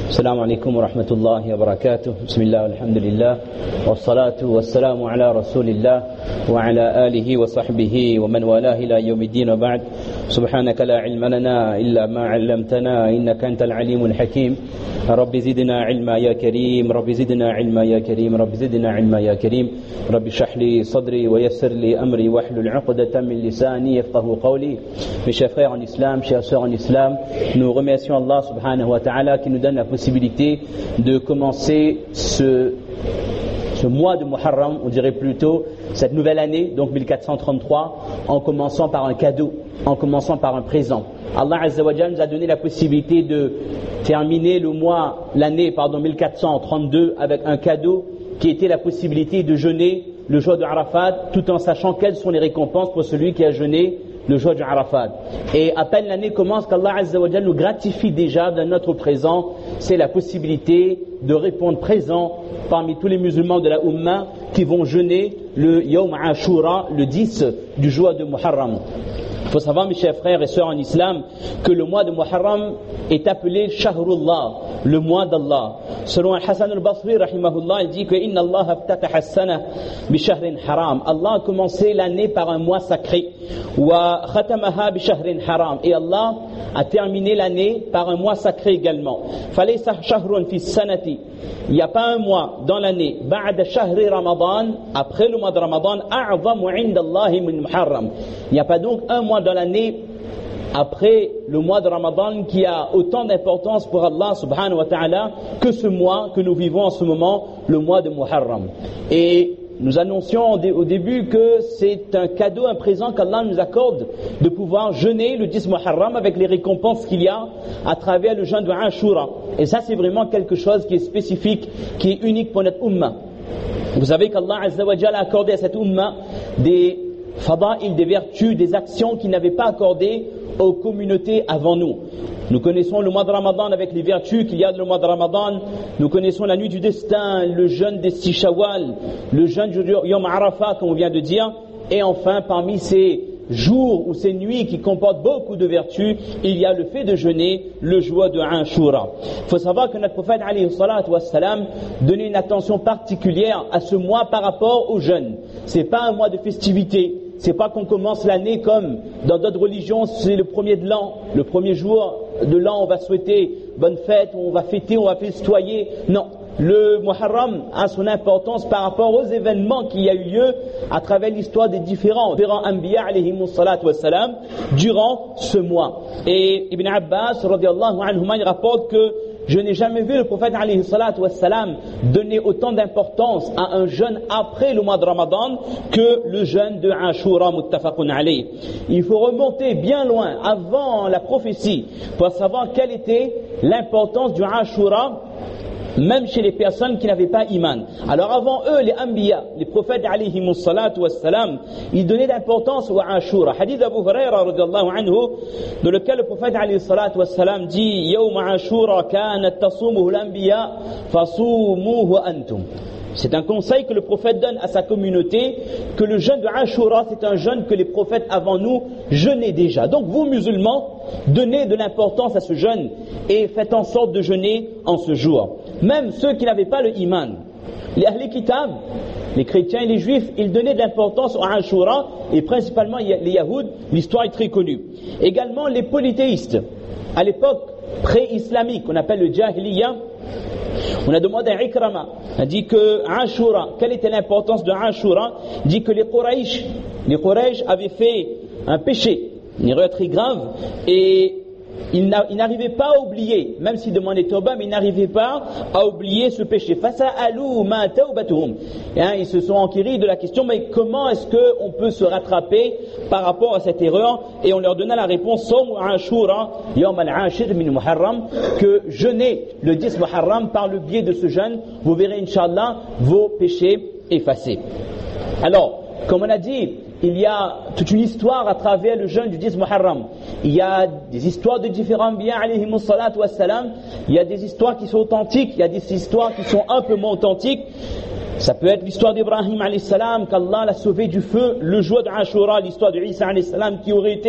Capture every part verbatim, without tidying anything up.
السلام عليكم ورحمة الله وبركاته. بسم الله والحمد لله والصلاة والسلام على رسول الله وعلى آله وصحبه ومن والاه إلى يوم الدين وبعد. سبحانك لا علم لنا إلا ما علمتنا إنك أنت العليم الحكيم. رب زدنا علما يا كريم، رب زدنا علما يا كريم، رب زدنا علما يا كريم. رب اشرح لي صدري ويسر لي أمري واحلل عقدة من لساني يفقهوا قولي. Mes chers frères en islam, chères sœurs en islam, nous remercions Allah subhanahu wa ta'ala qui nous donne la possibilité de commencer ce, ce mois de Muharram, on dirait plutôt cette nouvelle année, donc mille quatre cent trente-trois, en commençant par un cadeau, en commençant par un présent. Allah Azza wa Jalla nous a donné la possibilité de terminer le mois, l'année, pardon, mille quatre cent trente-deux avec un cadeau qui était la possibilité de jeûner le jour de Arafat, tout en sachant quelles sont les récompenses pour celui qui a jeûné le jour de Arafat. Et à peine l'année commence qu'Allah Azza wa Jalla nous gratifie déjà d'un autre présent, c'est la possibilité de répondre présent parmi tous les musulmans de la Ummah qui vont jeûner le Yawm Ashura, le dix du jour de Muharram. Il faut savoir, mes chers frères et sœurs en islam, que le mois de Muharram est appelé Shahrullah, le mois d'Allah. Selon Hassan al-Basri, rahimahullah, il dit que Inna Allah aftataha as-sana bi shahrin haram. Allah a commencé l'année par un mois sacré. Wa khatamaha bi shahrin haram. Et Allah a terminé l'année par un mois sacré également. Falaysa shahrun fi sanati. Il n'y a pas un mois dans l'année, ba'da shahri Ramadan, après le mois de Ramadan, a'zamu 'inda Allah min Muharram. Il n'y a pas donc un mois dans l'année après le mois de Ramadan qui a autant d'importance pour Allah subhanahu wa ta'ala que ce mois que nous vivons en ce moment, le mois de Muharram. Et nous annoncions au début que c'est un cadeau, un présent qu'Allah nous accorde de pouvoir jeûner le dix Muharram avec les récompenses qu'il y a à travers le jeûne de Ashura. Et ça, c'est vraiment quelque chose qui est spécifique, qui est unique pour notre Ummah. Vous savez qu'Allah Azza wa Jalla a accordé à cette Ummah des fada'il, des vertus, des actions qu'il n'avait pas accordées aux communautés avant nous. Nous connaissons le mois de Ramadan avec les vertus qu'il y a dans le mois de Ramadan. Nous connaissons la nuit du destin, le jeûne des six Shawwal, le jeûne du Yom Arafat, comme on vient de dire. Et enfin, parmi ces jours ou ces nuits qui comportent beaucoup de vertus, il y a le fait de jeûner le jour de Ashura. Il faut savoir que notre prophète alayhi salatu wassalam donnait une attention particulière à ce mois par rapport au jeûne. C'est pas un mois de festivité. C'est pas qu'on commence l'année comme dans d'autres religions, c'est le premier de l'an, le premier jour de l'an, on va souhaiter bonne fête, on va fêter, on va festoyer. Non, le Muharram a son importance par rapport aux événements qui y a eu lieu à travers l'histoire des différents, différents Anbiya alayhimus salatu wassalam durant ce mois. Et Ibn Abbas radiyallahu anhuma il rapporte que je n'ai jamais vu le prophète alayhi salatu wassalam donner autant d'importance à un jeûne après le mois de Ramadan que le jeûne de Ashura muttafaqun alayh. Il faut remonter bien loin avant la prophétie pour savoir quelle était l'importance du Ashura, même chez les personnes qui n'avaient pas iman. Alors avant eux, les Anbiya, les prophètes alayhimus salatu wassalam, ils donnaient d'importance au Ashura. Hadith Abu Huraira radiyallahu anhu, dans lequel le prophète alayhi salatu wassalam dit Yawm Ashura kanat tasumuhu al-anbiya fasumuhu antum. C'est un conseil que le prophète donne à sa communauté, que le jeûne de Ashura, c'est un jeûne que les prophètes avant nous jeûnaient déjà. Donc vous, musulmans, donnez de l'importance à ce jeûne et faites en sorte de jeûner en ce jour. Même ceux qui n'avaient pas le iman, les Ahli Kitab, les chrétiens et les juifs, ils donnaient de l'importance à Ashura, et principalement les Yahoud, l'histoire est très connue. Également les polythéistes, à l'époque pré-islamique, qu'on appelle le Jahiliya. On a demandé à Ikrama, a dit que Ashura, quelle était l'importance de Ashura? Il dit que les Quraysh, les Quraysh avaient fait un péché, une erreur très grave, et ils n'arrivaient pas à oublier, même s'ils demandaient Tawba, mais ils n'arrivaient pas à oublier ce péché. Fasa'alu ma tawbatuhum. Ils se sont enquéris de la question, mais comment est-ce qu'on peut se rattraper par rapport à cette erreur? Et on leur donna la réponse, Sawm Ashura, Yawm al-Ashir min Muharram, que jeûnez le dix Muharram par le biais de ce jeûne, vous verrez, Inch'Allah, vos péchés effacés. Alors, comme on a dit, il y a toute une histoire à travers le jeûne du dix Muharram. Il y a des histoires de différents biens alayhimus salatu wassalam. Il y a des histoires qui sont authentiques, il y a des histoires qui sont un peu moins authentiques. Ça peut être l'histoire d'Ibrahim alayhi salam, qu'Allah l'a sauvé du feu le jour de Ashura, l'histoire de Isa alayhi salam qui aurait été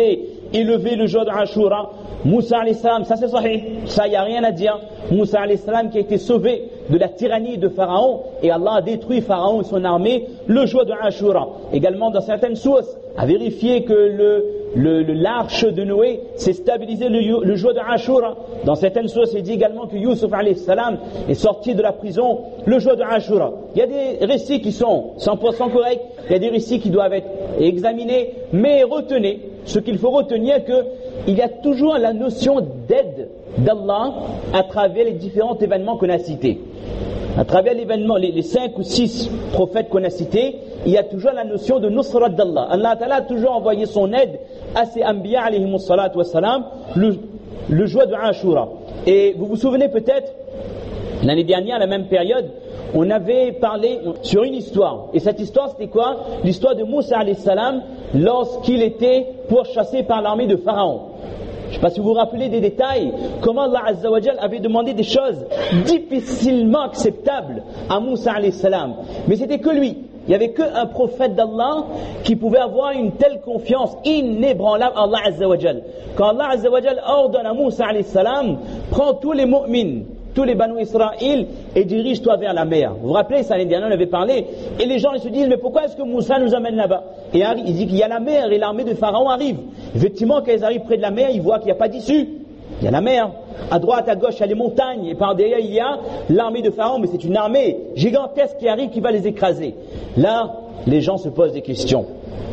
élevé le jour de Ashura. Moussa alayhi salam, ça c'est sahih, ça il n'y a rien à dire. Moussa alayhi salam qui a été sauvé de la tyrannie de Pharaon et Allah a détruit Pharaon et son armée le jour de Ashura. Également dans certaines sources, a vérifié que le, le, le, l'arche de Noé s'est stabilisée le, le jour de Ashura. Dans certaines sources, il dit également que Youssouf alayhi salam est sorti de la prison le jour de Ashura. Il y a des récits qui sont cent pour cent corrects, il y a des récits qui doivent être examinés, mais retenez, ce qu'il faut retenir, que il y a toujours la notion d'aide d'Allah à travers les différents événements qu'on a cités. À travers l'événement, les, les cinq ou six prophètes qu'on a cités, il y a toujours la notion de nusrat d'Allah. Allah Ta'ala a toujours envoyé son aide à ses anbiya alayhimu salatu wa salam le, le jour de Ashura. Et vous vous souvenez peut-être, l'année dernière, à la même période, on avait parlé sur une histoire. Et cette histoire, c'était quoi? L'histoire de Moussa alayhi salam lorsqu'il était pourchassé par l'armée de Pharaon. Je ne sais pas si vous vous rappelez des détails, comment Allah Azza wa Jal avait demandé des choses difficilement acceptables à Moussa alayhi salam. Mais c'était que lui. Il n'y avait qu'un prophète d'Allah qui pouvait avoir une telle confiance inébranlable à Allah Azza wa Jal. Quand Allah Azza wa Jal ordonne à Moussa alayhi salam, prends tous les mu'mins, tous les Banu Israël et dirige-toi vers la mer. Vous vous rappelez, ça l'année dernière on avait parlé, et les gens ils se disent, mais pourquoi est-ce que Moussa nous amène là-bas? Et il dit qu'il y a la mer et l'armée de Pharaon arrive. Effectivement, quand ils arrivent près de la mer, ils voient qu'il n'y a pas d'issue. Il y a la mer, à droite, à gauche, il y a les montagnes, et par derrière il y a l'armée de Pharaon, mais c'est une armée gigantesque qui arrive, qui va les écraser. Là, les gens se posent des questions.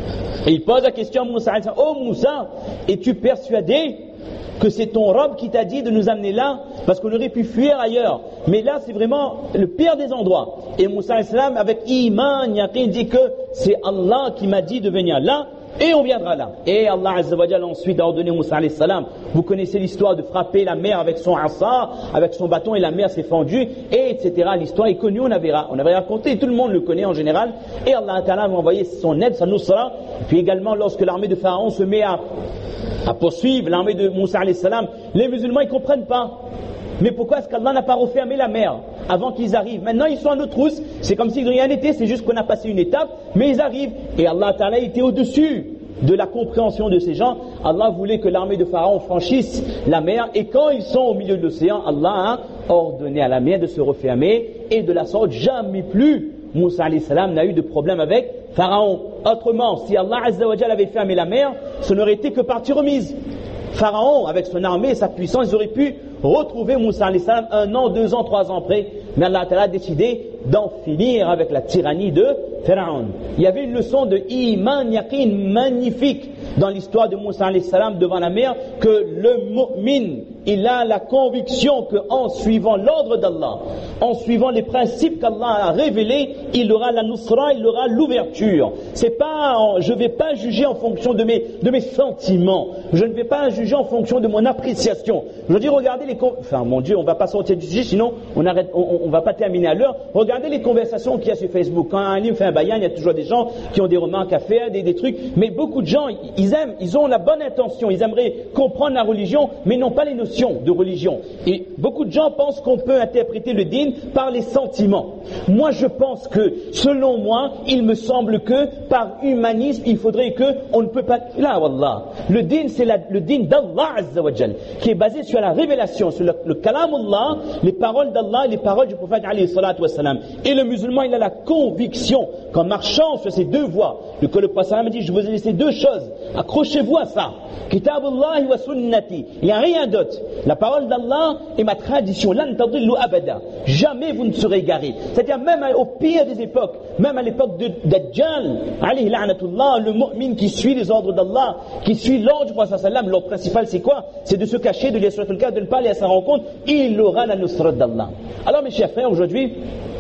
Et ils posent la question à Moussa, oh Moussa, es-tu persuadé que c'est ton Rabb qui t'a dit de nous amener là, parce qu'on aurait pu fuir ailleurs, mais là c'est vraiment le pire des endroits. Et Moussa alayhi salam avec iman yaqin dit que c'est Allah qui m'a dit de venir là et on viendra là. Et Allah Azza wa Jalla ensuite a ordonné Moussa alayhi salam, vous connaissez l'histoire de frapper la mer avec son assa, avec son bâton, et la mer s'est fendue, et etc. L'histoire est connue, on avait, on avait raconté, tout le monde le connaît en général. Et Allah Ta'ala a envoyé son aide, sa nusra. Puis également lorsque l'armée de Pharaon se met à à poursuivre l'armée de Moussa alayhi salam, les musulmans ils comprennent pas. Mais pourquoi est-ce qu'Allah n'a pas refermé la mer avant qu'ils arrivent? Maintenant ils sont à nos trousses, c'est comme si rien n'était, c'est juste qu'on a passé une étape, mais ils arrivent. Et Allah Ta'ala était au-dessus de la compréhension de ces gens. Allah voulait que l'armée de Pharaon franchisse la mer, et quand ils sont au milieu de l'océan, Allah a ordonné à la mer de se refermer, et de la sorte jamais plus Moussa alayhi salam n'a eu de problème avec Pharaon. Autrement, si Allah Azza wa Jalla avait fermé la mer, ce n'aurait été que partie remise. Pharaon, avec son armée et sa puissance, ils auraient pu retrouver Moussa alayhi salam un an, deux ans, trois ans après. Mais Allah Ta'ala a décidé d'en finir avec la tyrannie de Pharaon. Il y avait une leçon de iman yaqin magnifique dans l'histoire de Moussa alayhi salam devant la mer, que le mu'min, il a la conviction qu'en suivant l'ordre d'Allah, en suivant les principes qu'Allah a révélés, il aura la nusra, il aura l'ouverture. C'est pas, en, je ne vais pas juger en fonction de mes, de mes sentiments. Je ne vais pas juger en fonction de mon appréciation. Je dis, regardez les, enfin mon Dieu, on va pas sortir du sujet, sinon on arrête, on, on va pas terminer à l'heure. Regardez les conversations qu'il y a sur Facebook. Quand un livre fait un bayan, il y a toujours des gens qui ont des remarques à faire, des, des trucs. Mais beaucoup de gens, ils aiment, ils ont la bonne intention, ils aimeraient comprendre la religion, mais n'ont pas les notions de religion. Et beaucoup de gens pensent qu'on peut interpréter le din par les sentiments. Moi, je pense que, selon moi, il me semble que par humanisme, il faudrait que on ne peut pas. Là, wallah, le din, c'est la, le din d'Allah Azza wa Jal, qui est basé sur la révélation, sur le, le kalamullah, les paroles d'Allah et les paroles du prophète alayhi salatu wa salam. Et le musulman, il a la conviction qu'en marchant sur ces deux voies, le que le prophète a dit, je vous ai laissé deux choses, accrochez-vous à ça, kitabullah wa sunnati, il n'y a rien d'autre, la parole d'Allah et ma tradition, lan tadillu abada, jamais vous ne serez égarés. C'est-à-dire même au pire des époques, même à l'époque de Dajjal, alayhi la'natullah, le mu'min qui suit les ordres d'Allah, qui suit l'ordre du prophète sallam, l'ordre principal c'est quoi? C'est de se cacher, de lire sur le cas, de ne pas aller à sa rencontre, il aura la nusrat d'Allah. Alors mes chers frères, aujourd'hui,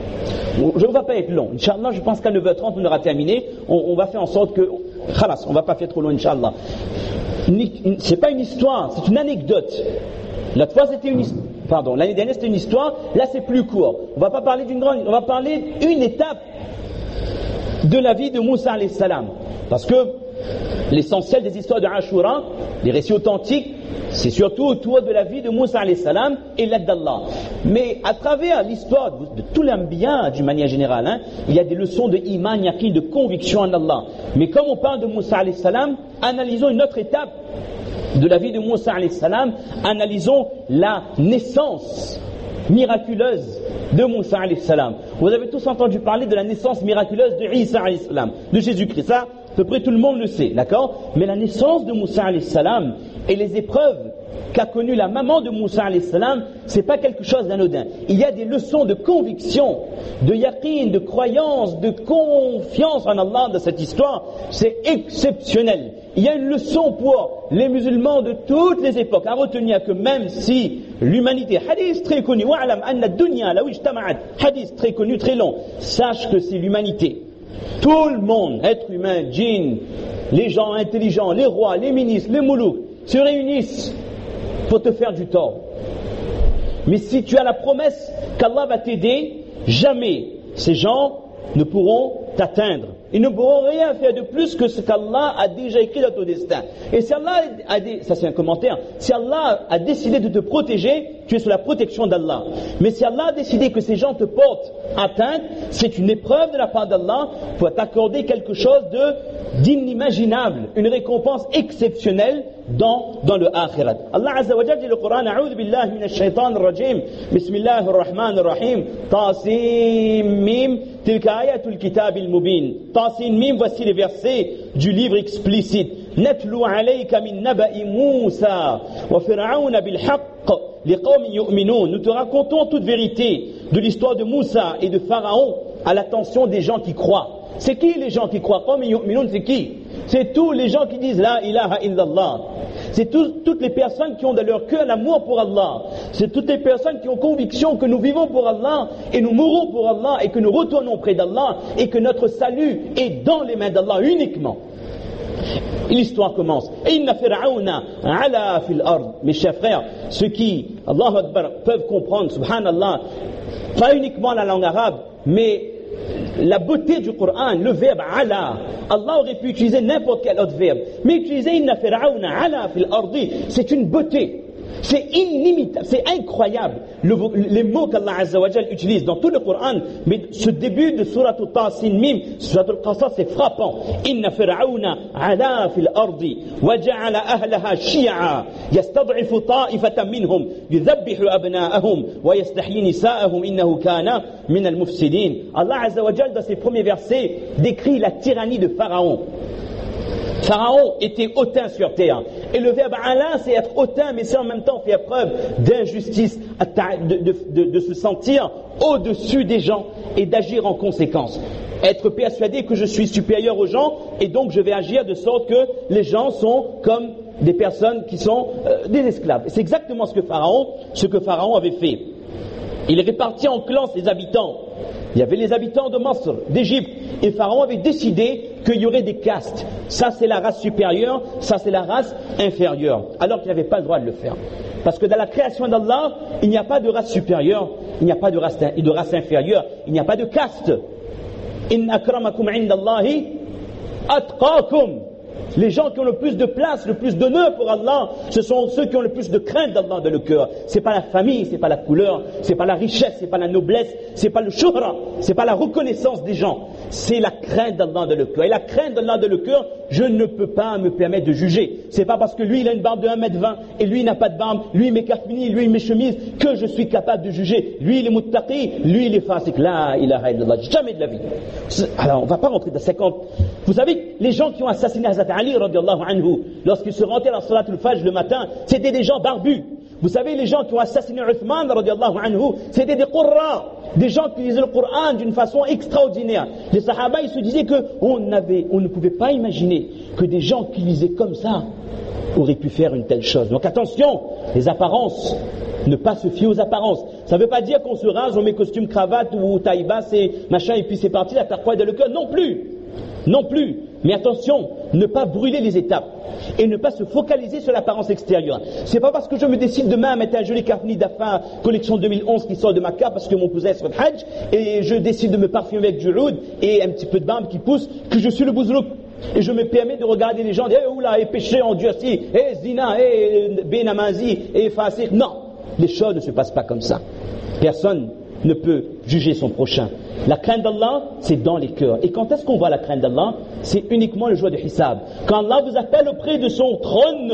je ne vais pas être long. Inch'Allah, je pense qu'à neuf heures trente, on aura terminé. On, on va faire en sorte que, khalas, on ne va pas faire trop long, Inch'Allah. Ce n'est pas une histoire, c'est une anecdote. L'autre fois, c'était une histoire. Pardon, l'année dernière, c'était une histoire. Là, c'est plus court. On ne va pas parler d'une grande. On va parler d'une étape de la vie de Moussa alayhi salam. Parce que l'essentiel des histoires de Ashura, les récits authentiques, c'est surtout autour de la vie de Moussa alayhi salam et l'aide d'Allah. Mais à travers l'histoire de tout l'ambien d'une manière générale, hein, il y a des leçons de iman yaqin, de conviction en Allah. Mais comme on parle de Moussa alayhi salam, analysons une autre étape de la vie de Moussa alayhi salam, analysons la naissance miraculeuse de Moussa alayhi salam. Vous avez tous entendu parler de la naissance miraculeuse de Isa alayhi salam, de Jésus-Christ. Ça, à peu près tout le monde le sait, d'accord? Mais la naissance de Moussa alayhi salam et les épreuves qu'a connues la maman de Moussa alayhi salam, c'est pas quelque chose d'anodin. Il y a des leçons de conviction, de yaqin, de croyance, de confiance en Allah dans cette histoire. C'est exceptionnel. Il y a une leçon pour les musulmans de toutes les époques à retenir que même si l'humanité, hadith très connu, wa'alam anna dunya law ijtama'at, hadith très connu, très long, sache que c'est l'humanité. Tout le monde, être humain, djinn, les gens intelligents, les rois, les ministres, les moulouks, se réunissent pour te faire du tort. Mais si tu as la promesse qu'Allah va t'aider, jamais ces gens ne pourront t'atteindre. Ils ne pourront rien faire de plus que ce qu'Allah a déjà écrit dans ton destin. Et si Allah a dit, ça c'est un commentaire, si Allah a décidé de te protéger, tu es sous la protection d'Allah. Mais si Allah a décidé que ces gens te portent atteinte, c'est une épreuve de la part d'Allah pour t'accorder quelque chose de d'inimaginable, une récompense exceptionnelle dans, dans le akhirat. Allah Azza wa Jalla dit le Coran, A'udhu billahi minash shaitanir rajim, Bismillahir rahmanir rahim, Tasim Mim, tilka ayatul kitabil mubin. Tasim Mim, voici les versets du livre explicite. Natlu alayka min naba'i Moussa wa Fir'auna bil haqq liqawmin yu'minun. Nous te racontons toute vérité de l'histoire de Moussa et de Pharaon à l'attention des gens qui croient. C'est qui les gens qui croient? Qawmin yu'minun, c'est qui? C'est tous les gens qui disent la ilaha illallah. C'est tous, toutes les personnes qui ont dans leur cœur l'amour pour Allah. C'est toutes les personnes qui ont conviction que nous vivons pour Allah et nous mourrons pour Allah et que nous retournons près d'Allah et que notre salut est dans les mains d'Allah uniquement. Et l'histoire commence. Inna fir'auna ala fil ard. Mes chers frères, ceux qui, Allahu Akbar, peuvent comprendre, subhanallah, pas uniquement la langue arabe, mais la beauté du Coran, le verbe ala. Allah aurait pu utiliser n'importe quel autre verbe, mais utiliser inna fir'auna ala fil ardi, c'est une beauté. C'est inimitable, c'est incroyable le, les mots qu'Allah Azza wa Jal utilise dans tout le Coran. Mais ce début de Surat Tasin Mim, Surat Al-Qasas, c'est frappant. Inna fir'auna ala fil ardi wa ja'ala ahlaha shi'a yastad'ifu ta'ifatan minhum yudhabbihu abna'ahum wa yastahyi nisa'ahum innahu kana min al-mufsidin. Allah Azza wa Jal dans ses premiers versets décrit la tyrannie de Pharaon. Pharaon était hautain sur terre. Et le verbe ala, c'est être hautain, mais c'est en même temps faire preuve d'injustice, de, de, de, de se sentir au-dessus des gens et d'agir en conséquence. Être persuadé que je suis supérieur aux gens et donc je vais agir de sorte que les gens sont comme des personnes qui sont euh, des esclaves. C'est exactement ce que Pharaon, ce que Pharaon avait fait. Il répartit en clans ses habitants. Il y avait les habitants de Masr, d'Égypte, et Pharaon avait décidé qu'il y aurait des castes. Ça c'est la race supérieure, ça c'est la race inférieure, alors qu'il n'avait pas le droit de le faire. Parce que dans la création d'Allah, il n'y a pas de race supérieure, il n'y a pas de race, de race inférieure, il n'y a pas de caste. Inna akramakum indallahi atqakum. Les gens qui ont le plus de place, le plus d'honneur pour Allah, ce sont ceux qui ont le plus de crainte d'Allah dans le cœur. C'est pas la famille, c'est pas la couleur, c'est pas la richesse, c'est pas la noblesse, c'est pas le shuhra, c'est pas la reconnaissance des gens. C'est la crainte d'Allah dans le cœur. Et la crainte d'Allah dans le cœur, je ne peux pas me permettre de juger. C'est pas parce que lui il a une barbe de un mètre vingt et lui il n'a pas de barbe, lui il met kafmini, lui il met chemise, que je suis capable de juger. Lui il est muttaqi, lui il est fasik. La ilaha illallah, jamais de la vie. Alors on va pas rentrer dans cinquante. Vous savez, les gens qui ont assassiné Hazrat Ali radiallahu anhu, lorsqu'ils se rendaient à la salat al-fajr le matin, c'était des gens barbus. Vous savez, les gens qui ont assassiné Uthman radiallahu anhu, c'était des qurra, des gens qui lisaient le Coran d'une façon extraordinaire. Les sahaba, ils se disaient qu'on avait, on ne pouvait pas imaginer que des gens qui lisaient comme ça auraient pu faire une telle chose. Donc attention, les apparences, ne pas se fier aux apparences. Ça ne veut pas dire qu'on se rase, on met costume, cravate ou taille basse et machin, et puis c'est parti, la terre froide dans le cœur. Non plus. Non plus. Mais attention, ne pas brûler les étapes et ne pas se focaliser sur l'apparence extérieure. C'est pas parce que je me décide demain à mettre un joli kafni d'Afa collection deux mille onze qui sort de Makkah parce que mon cousin est sur le Hajj et je décide de me parfumer avec du oud et un petit peu de barbe qui pousse que je suis le bouzlouk. Et je me permets de regarder les gens, eh oula, et péché endurci, eh zina, eh benamazi, eh fasik. Non, les choses ne se passent pas comme ça. Personne ne peut juger son prochain. La crainte d'Allah, c'est dans les cœurs. Et quand est-ce qu'on voit la crainte d'Allah? C'est uniquement le jour du hisab. Quand Allah vous appelle auprès de son trône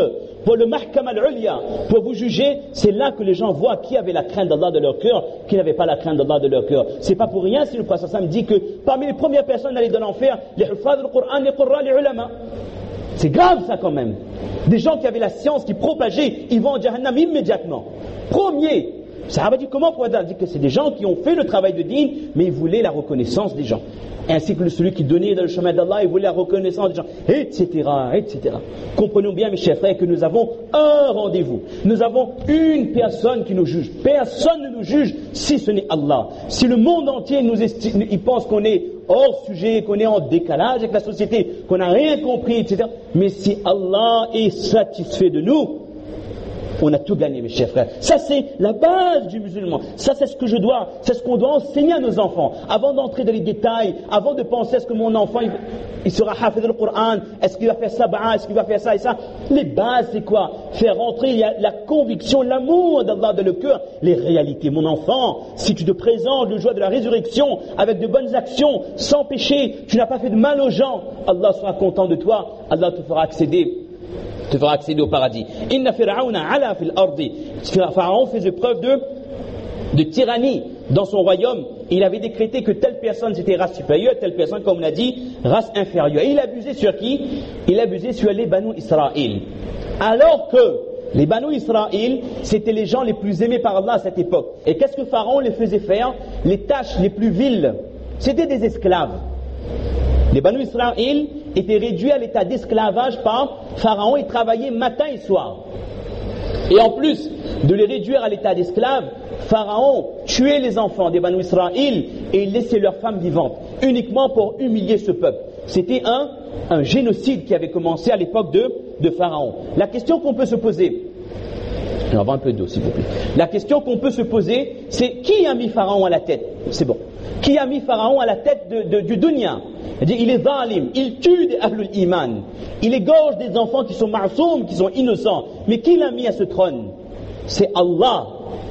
pour le mahkam al-ulya, pour vous juger, c'est là que les gens voient qui avait la crainte d'Allah de leur cœur, qui n'avait pas la crainte d'Allah de leur cœur. C'est pas pour rien si le prophète sallam dit que parmi les premières personnes à aller dans l'enfer, les huffaz al-Qur'an, les qurra, les ulama. C'est grave ça quand même. Des gens qui avaient la science, qui propageaient, ils vont en Jahannam immédiatement. Premier. Ça a dit comment pour dire que c'est des gens qui ont fait le travail de din, mais ils voulaient la reconnaissance des gens. Ainsi que celui qui donnait dans le chemin d'Allah, il voulait la reconnaissance des gens, et cetera, et cetera. Comprenons bien, mes chers frères, que nous avons un rendez-vous. Nous avons une personne qui nous juge. Personne ne nous juge si ce n'est Allah. Si le monde entier nous estime, il pense qu'on est hors sujet, qu'on est en décalage avec la société, qu'on n'a rien compris, et cetera. Mais si Allah est satisfait de nous, on a tout gagné, mes chers frères. Ça, c'est la base du musulman. Ça, c'est ce que je dois, c'est ce qu'on doit enseigner à nos enfants. Avant d'entrer dans les détails, avant de penser est-ce que mon enfant, il, il sera hafiz le Coran, est-ce qu'il va faire sab'a, est-ce qu'il va faire ça et ça. Les bases, c'est quoi? Faire rentrer il y a la conviction, l'amour d'Allah dans le cœur, les réalités. Mon enfant, si tu te présentes le jour de la résurrection avec de bonnes actions, sans péché, tu n'as pas fait de mal aux gens, Allah sera content de toi, Allah te fera accéder te fera accéder au paradis. Inna fir'auna ala fil ardi. Pharaon faisait preuve de, de tyrannie dans son royaume. Il avait décrété que telle personne c'était race supérieure, telle personne, comme on l'a dit, race inférieure. Et il abusait sur qui? Il abusait sur les Banu Israël. Alors que les Banu Israël, c'était les gens les plus aimés par Allah à cette époque. Et qu'est-ce que Pharaon les faisait faire? Les tâches les plus viles. C'était des esclaves. Les Banu Israël étaient réduits à l'état d'esclavage par Pharaon et travaillaient matin et soir. Et en plus de les réduire à l'état d'esclaves, Pharaon tuait les enfants des Banu Israël et laissait leurs femmes vivantes, uniquement pour humilier ce peuple. C'était un, un génocide qui avait commencé à l'époque de, de Pharaon. La question qu'on peut se poser, on va avoir un peu d'eau s'il vous plaît. La question qu'on peut se poser, c'est qui a mis Pharaon à la tête? C'est bon. Qui a mis Pharaon à la tête de, de, du dunya? Il est zalim, il tue des ahlul iman, il égorge des enfants qui sont ma'soum, qui sont innocents. Mais qui l'a mis à ce trône? C'est Allah.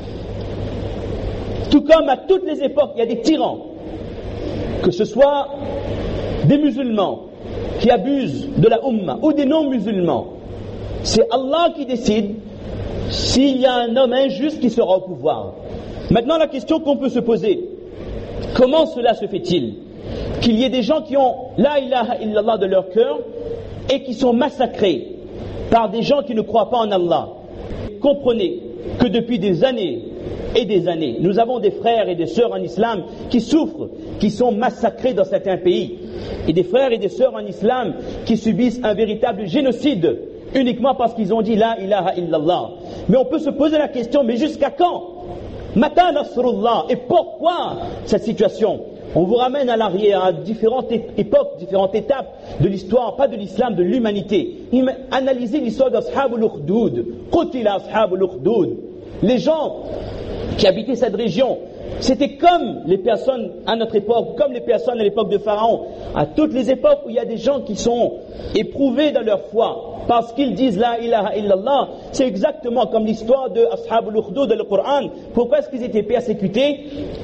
Tout comme à toutes les époques, il y a des tyrans, que ce soit des musulmans qui abusent de la Ummah ou des non-musulmans. C'est Allah qui décide s'il y a un homme injuste qui sera au pouvoir. Maintenant, la question qu'on peut se poser, comment cela se fait-il qu'il y ait des gens qui ont la ilaha illallah de leur cœur et qui sont massacrés par des gens qui ne croient pas en Allah? Comprenez que depuis des années et des années, nous avons des frères et des sœurs en islam qui souffrent, qui sont massacrés dans certains pays, et des frères et des sœurs en islam qui subissent un véritable génocide uniquement parce qu'ils ont dit la ilaha illallah. Mais on peut se poser la question, mais jusqu'à quand? Mata nasrullah. Et pourquoi cette situation? On vous ramène à l'arrière, à différentes époques, différentes étapes de l'histoire, pas de l'islam, de l'humanité. Analysez l'histoire d'Ashab al-Ukhdud. Qutila Ashab al-Ukhdud. Les gens qui habitaient cette région, c'était comme les personnes à notre époque, comme les personnes à l'époque de Pharaon. À toutes les époques où il y a des gens qui sont éprouvés dans leur foi, parce qu'ils disent la ilaha illallah, c'est exactement comme l'histoire de Ashab al-Ukhdud dans le Coran. Pourquoi est-ce qu'ils étaient persécutés?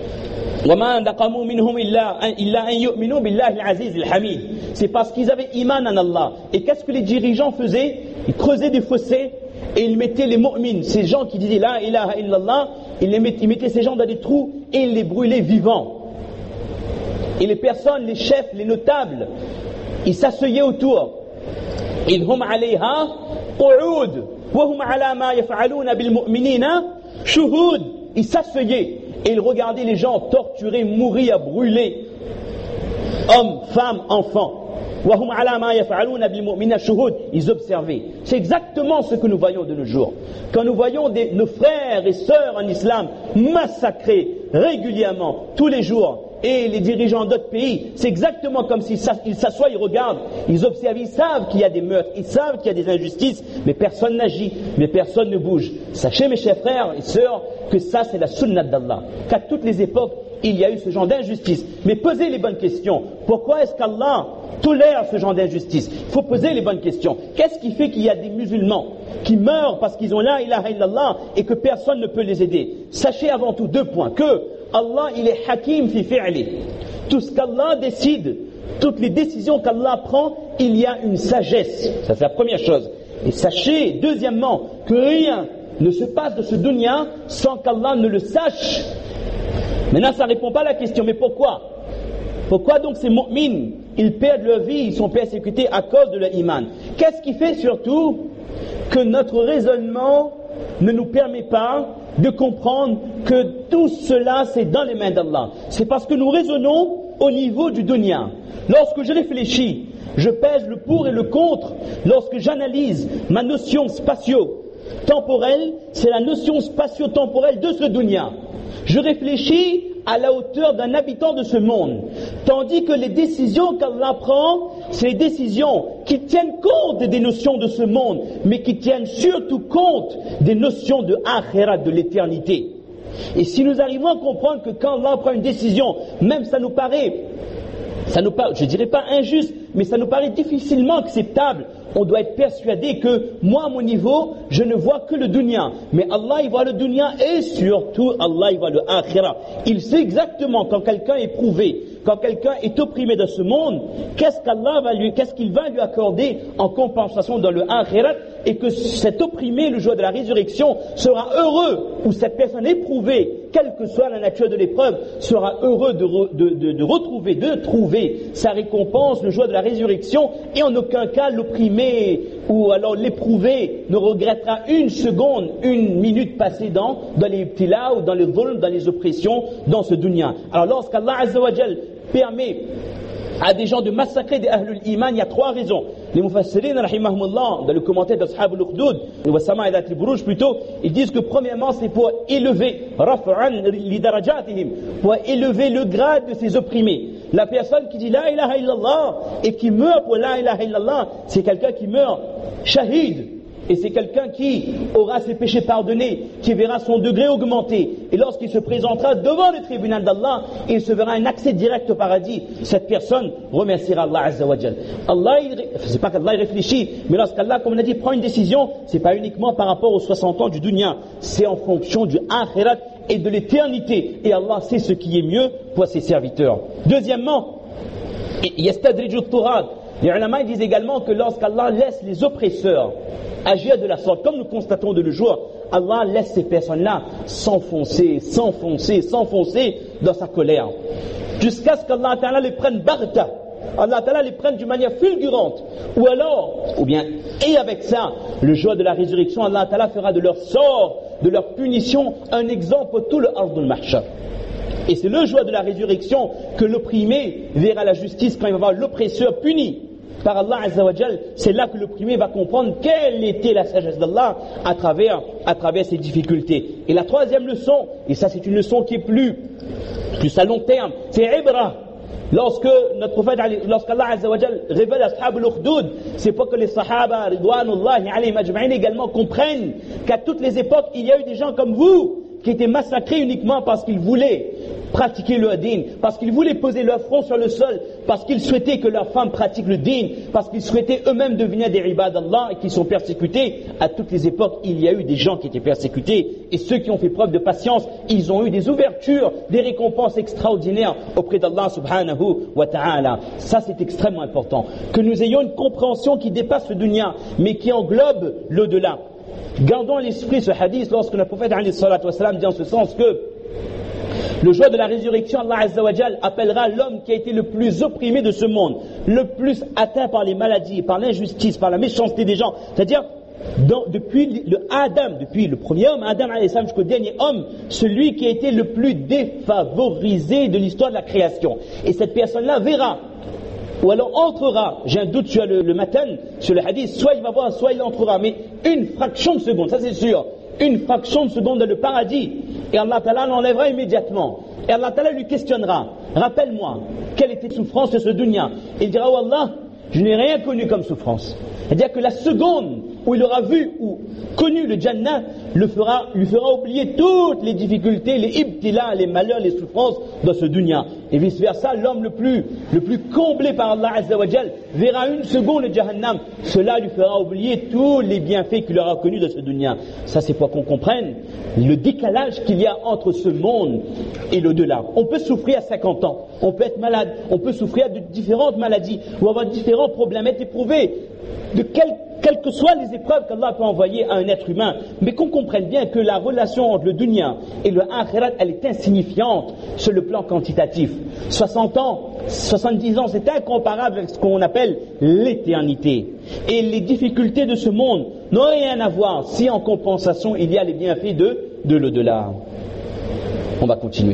C'est parce qu'ils avaient iman en Allah. Et qu'est-ce que les dirigeants faisaient? Ils creusaient des fossés et ils mettaient les mu'min, ces gens qui disaient la ilaha illallah, ils, les mettaient, ils mettaient ces gens dans des trous et ils les brûlaient vivants. Et les personnes, les chefs, les notables, ils s'asseyaient autour. Idhum alayha qu'ud wa hum ala ma yaf'aluna bil mu'minina shuhud. Ils s'asseyaient et ils regardaient les gens torturés, mourir, brûler, hommes, femmes, enfants. Ils observaient. C'est exactement ce que nous voyons de nos jours. Quand nous voyons des, nos frères et sœurs en islam massacrés régulièrement, tous les jours, et les dirigeants d'autres pays, c'est exactement comme s'ils s'assoient, ils regardent, ils observent, ils savent qu'il y a des meurtres, ils savent qu'il y a des injustices, mais personne n'agit, mais personne ne bouge. Sachez mes chers frères et sœurs que ça c'est la sunnah d'Allah, qu'à toutes les époques il y a eu ce genre d'injustice. Mais posez les bonnes questions. Pourquoi est-ce qu'Allah tolère ce genre d'injustice? Il faut poser les bonnes questions. Qu'est-ce qui fait qu'il y a des musulmans qui meurent parce qu'ils ont la ilaha illallah et que personne ne peut les aider? Sachez avant tout deux points. Que Allah il est hakim fi fi'li. Tout ce qu'Allah décide, toutes les décisions qu'Allah prend, il y a une sagesse. Ça c'est la première chose. Et sachez, deuxièmement, que rien ne se passe de ce dunya sans qu'Allah ne le sache. Maintenant, ça ne répond pas à la question, mais pourquoi? Pourquoi donc ces mu'mins, ils perdent leur vie, ils sont persécutés à cause de leur iman? Qu'est-ce qui fait surtout que notre raisonnement ne nous permet pas de comprendre que tout cela c'est dans les mains d'Allah? C'est parce que nous raisonnons au niveau du dunya. Lorsque je réfléchis, je pèse le pour et le contre, lorsque j'analyse ma notion spatio-temporelle, c'est la notion spatio-temporelle de ce dunya. Je réfléchis à la hauteur d'un habitant de ce monde, tandis que les décisions qu'Allah prend, c'est les décisions qui tiennent compte des notions de ce monde, mais qui tiennent surtout compte des notions de akhirat, de l'éternité. Et si nous arrivons à comprendre que quand Allah prend une décision, même ça nous paraît, ça nous paraît, je dirais pas injuste, mais ça nous paraît difficilement acceptable, on doit être persuadé que moi à mon niveau, je ne vois que le dunya, mais Allah il voit le dunya et surtout Allah il voit le akhira. Il sait exactement quand quelqu'un est éprouvé, quand quelqu'un est opprimé de ce monde, qu'est-ce qu'Allah va lui, qu'est-ce qu'il va lui accorder en compensation dans le akhira, et que cet opprimé le jour de la résurrection sera heureux, ou cette personne éprouvée, quelle que soit la nature de l'épreuve, sera heureux de, re, de, de, de retrouver, de trouver sa récompense le jour de la résurrection, et en aucun cas l'opprimé ou alors l'éprouvé ne regrettera une seconde, une minute passée dans, dans les ibtila ou dans les dhulm, dans les oppressions, dans ce dunya. Alors lorsqu'Allah Azza wa Jal permet à des gens de massacrer des Ahlul Iman, il y a trois raisons. Les Mufassirin, rahimahumullah, dans le commentaire d'Ashab al-Ukhdud, ou Sama idat al-Buruj plutôt, ils disent que premièrement c'est pour élever, raf'an li darajatihim, pour élever le grade de ces opprimés. La personne qui dit la ilaha illallah et qui meurt pour la ilaha illallah, c'est quelqu'un qui meurt shahid. Et c'est quelqu'un qui aura ses péchés pardonnés, qui verra son degré augmenter. Et lorsqu'il se présentera devant le tribunal d'Allah, il se verra un accès direct au paradis. Cette personne remerciera Allah Azza wa Jal. Allah, il, c'est pas qu'Allah réfléchit, mais lorsqu'Allah, comme on a dit, prend une décision, c'est pas uniquement par rapport aux soixante ans du dunya, c'est en fonction du akhirat et de l'éternité. Et Allah sait ce qui est mieux pour ses serviteurs. Deuxièmement, yastadriju at-turad. Les ulama disent également que lorsqu'Allah laisse les oppresseurs agir de la sorte, comme nous constatons de nos jours, Allah laisse ces personnes-là s'enfoncer, s'enfoncer, s'enfoncer dans sa colère, jusqu'à ce qu'Allah Ta'ala les prenne barta, Allah Ta'ala les prenne d'une manière fulgurante, ou alors, ou bien, et avec ça, le jour de la résurrection, Allah Ta'ala fera de leur sort, de leur punition, un exemple pour tout le ardul mahshar. Et c'est le jour de la résurrection que l'opprimé verra la justice quand il va voir l'oppresseur puni par Allah Azza wa Jal. C'est là que l'opprimé va comprendre quelle était la sagesse d'Allah à travers, à travers ces difficultés. Et la troisième leçon, et ça c'est une leçon qui est plus, plus à long terme, c'est Ibra. Lorsque notre prophète, lorsqu'Allah Azza wa Jal révèle Ashab al-Ukhdud, c'est pour que les Sahaba, ridwanullahi alayhim ajma'in, également comprennent qu'à toutes les époques, il y a eu des gens comme vous qui étaient massacrés uniquement parce qu'ils voulaient pratiquer leur din, parce qu'ils voulaient poser leur front sur le sol, parce qu'ils souhaitaient que leurs femmes pratiquent le din, parce qu'ils souhaitaient eux-mêmes devenir des ibad d'Allah et qui sont persécutés. À toutes les époques, il y a eu des gens qui étaient persécutés, et ceux qui ont fait preuve de patience, ils ont eu des ouvertures, des récompenses extraordinaires auprès d'Allah subhanahu wa ta'ala. Ça c'est extrêmement important, que nous ayons une compréhension qui dépasse le dunya, mais qui englobe l'au-delà. Gardons à l'esprit ce hadith lorsque le prophète alayhi salatu wa salam dit en ce sens que le jour de la résurrection, Allah Azza wa Jal appellera l'homme qui a été le plus opprimé de ce monde, le plus atteint par les maladies, par l'injustice, par la méchanceté des gens. C'est-à-dire, dans, depuis le Adam, depuis le premier homme, Adam alayhi salam, jusqu'au dernier homme, celui qui a été le plus défavorisé de l'histoire de la création. Et cette personne-là verra, ou alors entrera, j'ai un doute sur le, le matin, sur le hadith, soit il va voir, soit il entrera, mais une fraction de seconde, ça c'est sûr, une fraction de seconde dans le paradis, et Allah Ta'ala l'enlèvera immédiatement, et Allah Ta'ala lui questionnera, rappelle-moi, quelle était la souffrance de ce dunya? Il dira, oh Allah, je n'ai rien connu comme souffrance. C'est-à-dire que la seconde où il aura vu ou connu le Jannah, le fera, lui fera oublier toutes les difficultés, les ibtila, les malheurs, les souffrances dans ce dunya. Et vice versa, l'homme le plus, le plus comblé par Allah Azza wa Jal verra une seconde le Jahannam. Cela lui fera oublier tous les bienfaits qu'il aura connus de ce dunya. Ça c'est pour qu'on comprenne le décalage qu'il y a entre ce monde et l'au-delà. On peut souffrir à cinquante ans, on peut être malade, on peut souffrir de différentes maladies ou avoir différents problèmes, être éprouvé de quelle quelles que soient les épreuves qu'Allah peut envoyer à un être humain, mais qu'on comprenne bien que la relation entre le dunya et le akhirat, elle est insignifiante sur le plan quantitatif. soixante ans, soixante-dix ans, c'est incomparable avec ce qu'on appelle l'éternité. Et les difficultés de ce monde n'ont rien à voir si en compensation il y a les bienfaits de, de l'au-delà. On va continuer.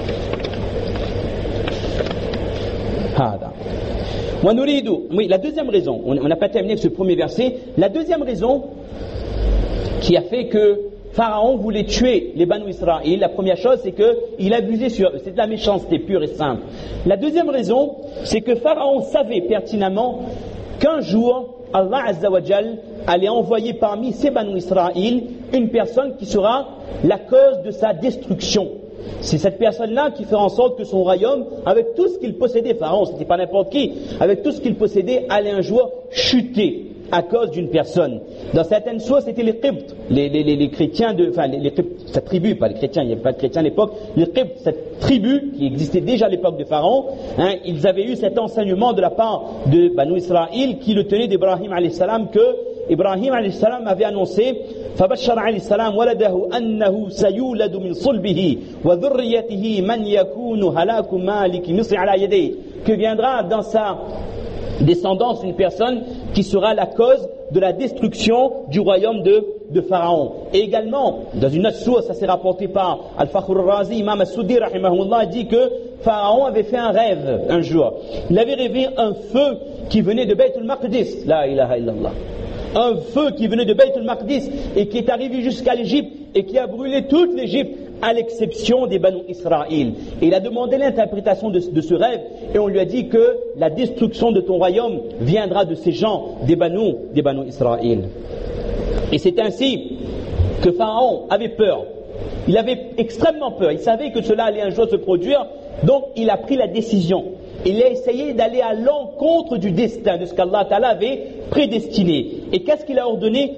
Hada. Oui, la deuxième raison, on n'a pas terminé avec ce premier verset, la deuxième raison qui a fait que Pharaon voulait tuer les Banu Israël, la première chose c'est qu'il abusait sur eux, c'est de la méchanceté pure et simple. La deuxième raison, c'est que Pharaon savait pertinemment qu'un jour, Allah Azza wa Jal allait envoyer parmi ces Banu Israël une personne qui sera la cause de sa destruction. C'est cette personne-là qui fera en sorte que son royaume, avec tout ce qu'il possédait, Pharaon, c'était pas n'importe qui, avec tout ce qu'il possédait, allait un jour chuter à cause d'une personne. Dans certaines sources, c'était les Qibts, les, les, les, les chrétiens de, enfin, les, les Qibts, cette tribu, pas les chrétiens, il n'y avait pas de chrétiens à l'époque, les Qibts, cette tribu qui existait déjà à l'époque de Pharaon, hein, ils avaient eu cet enseignement de la part de Banu Israël qui le tenait d'Ibrahim alayhi salam que Ibrahim alayhi salam avait annoncé فبشر عليه السلام ولده أنه سيولد من صلبه وذريته من يكون هلاك مالك مصر على يديه, que viendra dans sa descendance une personne qui sera la cause de la destruction du royaume de, de Pharaon. Et également, dans une autre source, ça s'est rapporté par Al-Fakhr al-Razi, Imam al-Soudi, rahimahullah, dit que Pharaon avait fait un rêve un jour. Il avait rêvé un feu qui venait de Bayt al-Maqdis, la ilaha illallah. Un feu qui venait de Bayt al-Maqdis et qui est arrivé jusqu'à l'Égypte et qui a brûlé toute l'Égypte à l'exception des Banu Israël. Et il a demandé l'interprétation de, de ce rêve et on lui a dit que la destruction de ton royaume viendra de ces gens, des Banu, des Banu Israël. Et c'est ainsi que Pharaon avait peur. Il avait extrêmement peur. Il savait que cela allait un jour se produire, donc il a pris la décision. Il a essayé d'aller à l'encontre du destin, de ce qu'Allah Ta'ala avait prédestiné. Et qu'est-ce qu'il a ordonné?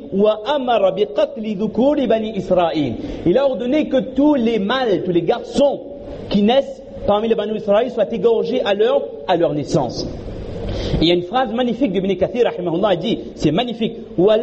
Il a ordonné que tous les mâles, tous les garçons qui naissent parmi les Banu Israël soient égorgés à leur, à leur naissance. Et il y a une phrase magnifique d'Ibn Kathir, rahimahullah, il dit, c'est magnifique,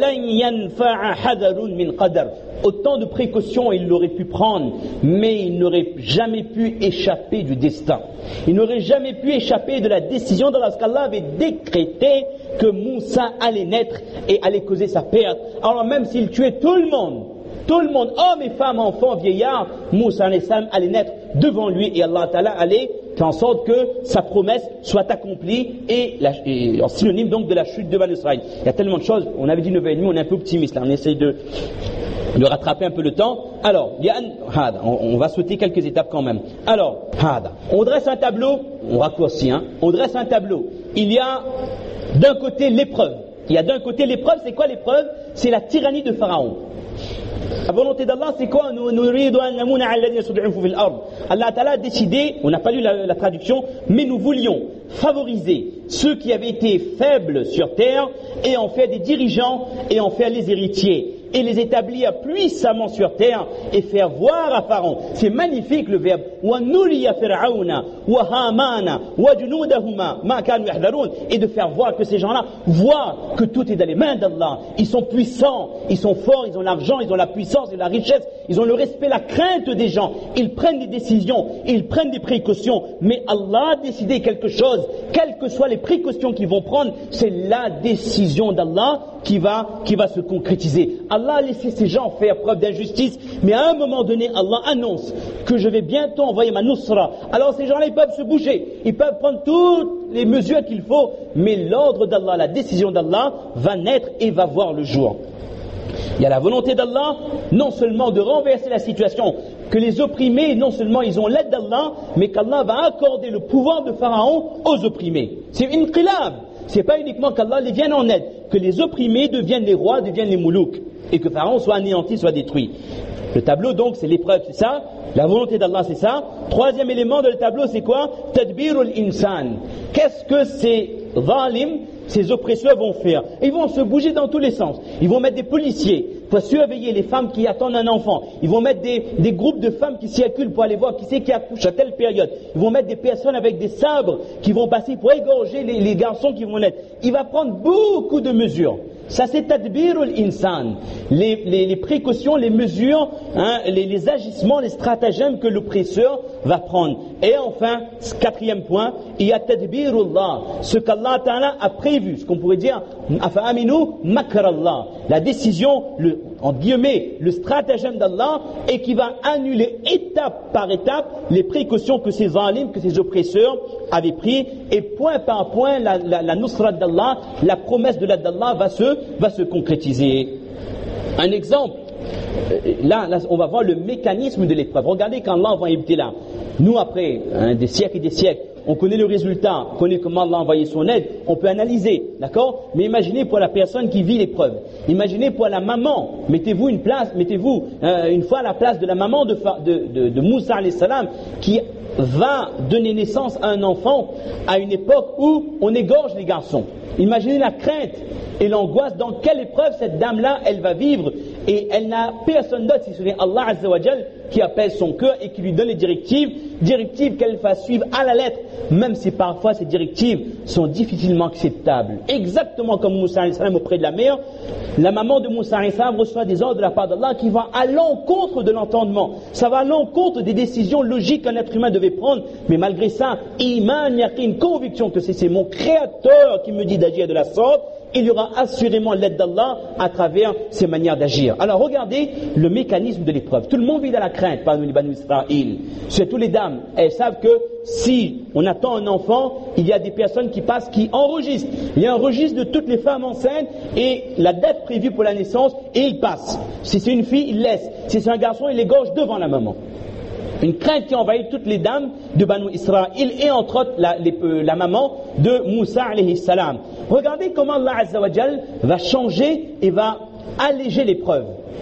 autant de précautions il l'aurait pu prendre, mais il n'aurait jamais pu échapper du destin. Il n'aurait jamais pu échapper de la décision de qu'Allah avait décrété que Moussa allait naître et allait causer sa perte. Alors même s'il tuait tout le monde, tout le monde, hommes et femmes, enfants, vieillards, Moussa allait naître devant lui et Allah Ta'ala allait faire en sorte que sa promesse soit accomplie et, la, et en synonyme donc de la chute de Banu Israël. Il y a tellement de choses, on avait dit neuf heures trente, on est un peu optimiste là, on essaye de, de rattraper un peu le temps. Alors, on, on va sauter quelques étapes quand même. Alors, on dresse un tableau, on raccourcit, hein, on dresse un tableau. Il y a d'un côté l'épreuve. Il y a d'un côté l'épreuve, c'est quoi l'épreuve? C'est la tyrannie de Pharaon. La volonté d'Allah, c'est quoi? Allah Ta'ala a décidé, on n'a pas lu la, la traduction, mais nous voulions favoriser ceux qui avaient été faibles sur terre et en faire des dirigeants et en faire les héritiers et les établir puissamment sur terre et faire voir à Pharaon. C'est magnifique le verbe. Et de faire voir que ces gens-là voient que tout est dans les mains d'Allah. Ils sont puissants, ils sont forts, ils ont l'argent, ils ont la puissance et la richesse, ils ont le respect, la crainte des gens. Ils prennent des décisions, ils prennent des précautions. Mais Allah a décidé quelque chose, quelles que soient les précautions qu'ils vont prendre, c'est la décision d'Allah qui va, qui va se concrétiser. Allah a laissé ces gens faire preuve d'injustice, mais à un moment donné, Allah annonce que je vais bientôt envoyer ma nusra. Alors ces gens-là, ils peuvent se bouger, ils peuvent prendre toutes les mesures qu'il faut, mais l'ordre d'Allah, la décision d'Allah va naître et va voir le jour. Il y a la volonté d'Allah, non seulement de renverser la situation, que les opprimés, non seulement ils ont l'aide d'Allah, mais qu'Allah va accorder le pouvoir de Pharaon aux opprimés. C'est une inqilab. C'est pas uniquement qu'Allah les vienne en aide, que les opprimés deviennent les rois, deviennent les moulouks, et que Pharaon soit anéanti, soit détruit. Le tableau donc, c'est l'épreuve, c'est ça. La volonté d'Allah, c'est ça. Troisième élément de le tableau, c'est quoi? Tadbirul insan. Qu'est-ce que ces zalim, ces oppresseurs vont faire? Ils vont se bouger dans tous les sens. Ils vont mettre des policiers pour surveiller les femmes qui attendent un enfant. Ils vont mettre des, des groupes de femmes qui circulent pour aller voir qui c'est qui accouche à telle période. Ils vont mettre des personnes avec des sabres qui vont passer pour égorger les, les garçons qui vont naître. Il va prendre beaucoup de mesures. Ça c'est tadbirul insan, les, les, les précautions, les mesures, hein, les, les agissements, les stratagèmes que l'oppresseur va prendre. Et enfin, quatrième point, il y a tadbirullah, ce qu'Allah Ta'ala a prévu, ce qu'on pourrait dire, afa'aminu makrallah, la décision, le, en guillemets, le stratagème d'Allah, et qui va annuler étape par étape les précautions que ces zalims, que ces oppresseurs avaient pris, et point par point, la, la, la nusrat d'Allah, la promesse de l'aide d'Allah va se, va se concrétiser. Un exemple, là, là, on va voir le mécanisme de l'épreuve. Regardez quand Allah envoie Ibtila. Nous, après hein, des siècles et des siècles, on connaît le résultat, on connaît comment Allah a envoyé son aide, on peut analyser, d'accord? Mais imaginez pour la personne qui vit l'épreuve. Imaginez pour la maman, mettez-vous une place, mettez-vous euh, une fois à la place de la maman de, de, de, de Moussa alayhi salam, qui va donner naissance à un enfant à une époque où on égorge les garçons. Imaginez la crainte et l'angoisse dans quelle épreuve cette dame-là, elle va vivre. Et elle n'a personne d'autre, si ce n'est Allah Azza wa Jal, qui appelle son cœur et qui lui donne les directives, directives qu'elle va suivre à la lettre, même si parfois ces directives sont difficilement acceptables. Exactement comme Moussa alayhi salam auprès de la mère, la maman de Moussa alayhi salam reçoit des ordres de la part d'Allah qui vont à l'encontre de l'entendement. Ça va à l'encontre des décisions logiques qu'un être humain devait prendre, mais malgré ça, iman, yaqin, conviction que c'est, c'est mon créateur qui me dit d'agir de la sorte, il y aura assurément l'aide d'Allah à travers ces manières d'agir. Alors regardez le mécanisme de l'épreuve. Tout le monde vit dans la crainte parmi les Banu Israël. Surtout les dames, elles savent que si on attend un enfant, il y a des personnes qui passent, qui enregistrent. Il y a un registre de toutes les femmes enceintes et la date prévue pour la naissance, et il passe. Si c'est une fille, il laisse. Si c'est un garçon, il égorge devant la maman. Une crainte qui envahit toutes les dames de Banu Israël et entre autres la, les, euh, la maman de Moussa alayhi salam. Regardez comment Allah Azza wa Jal va changer et va alléger l'épreuve.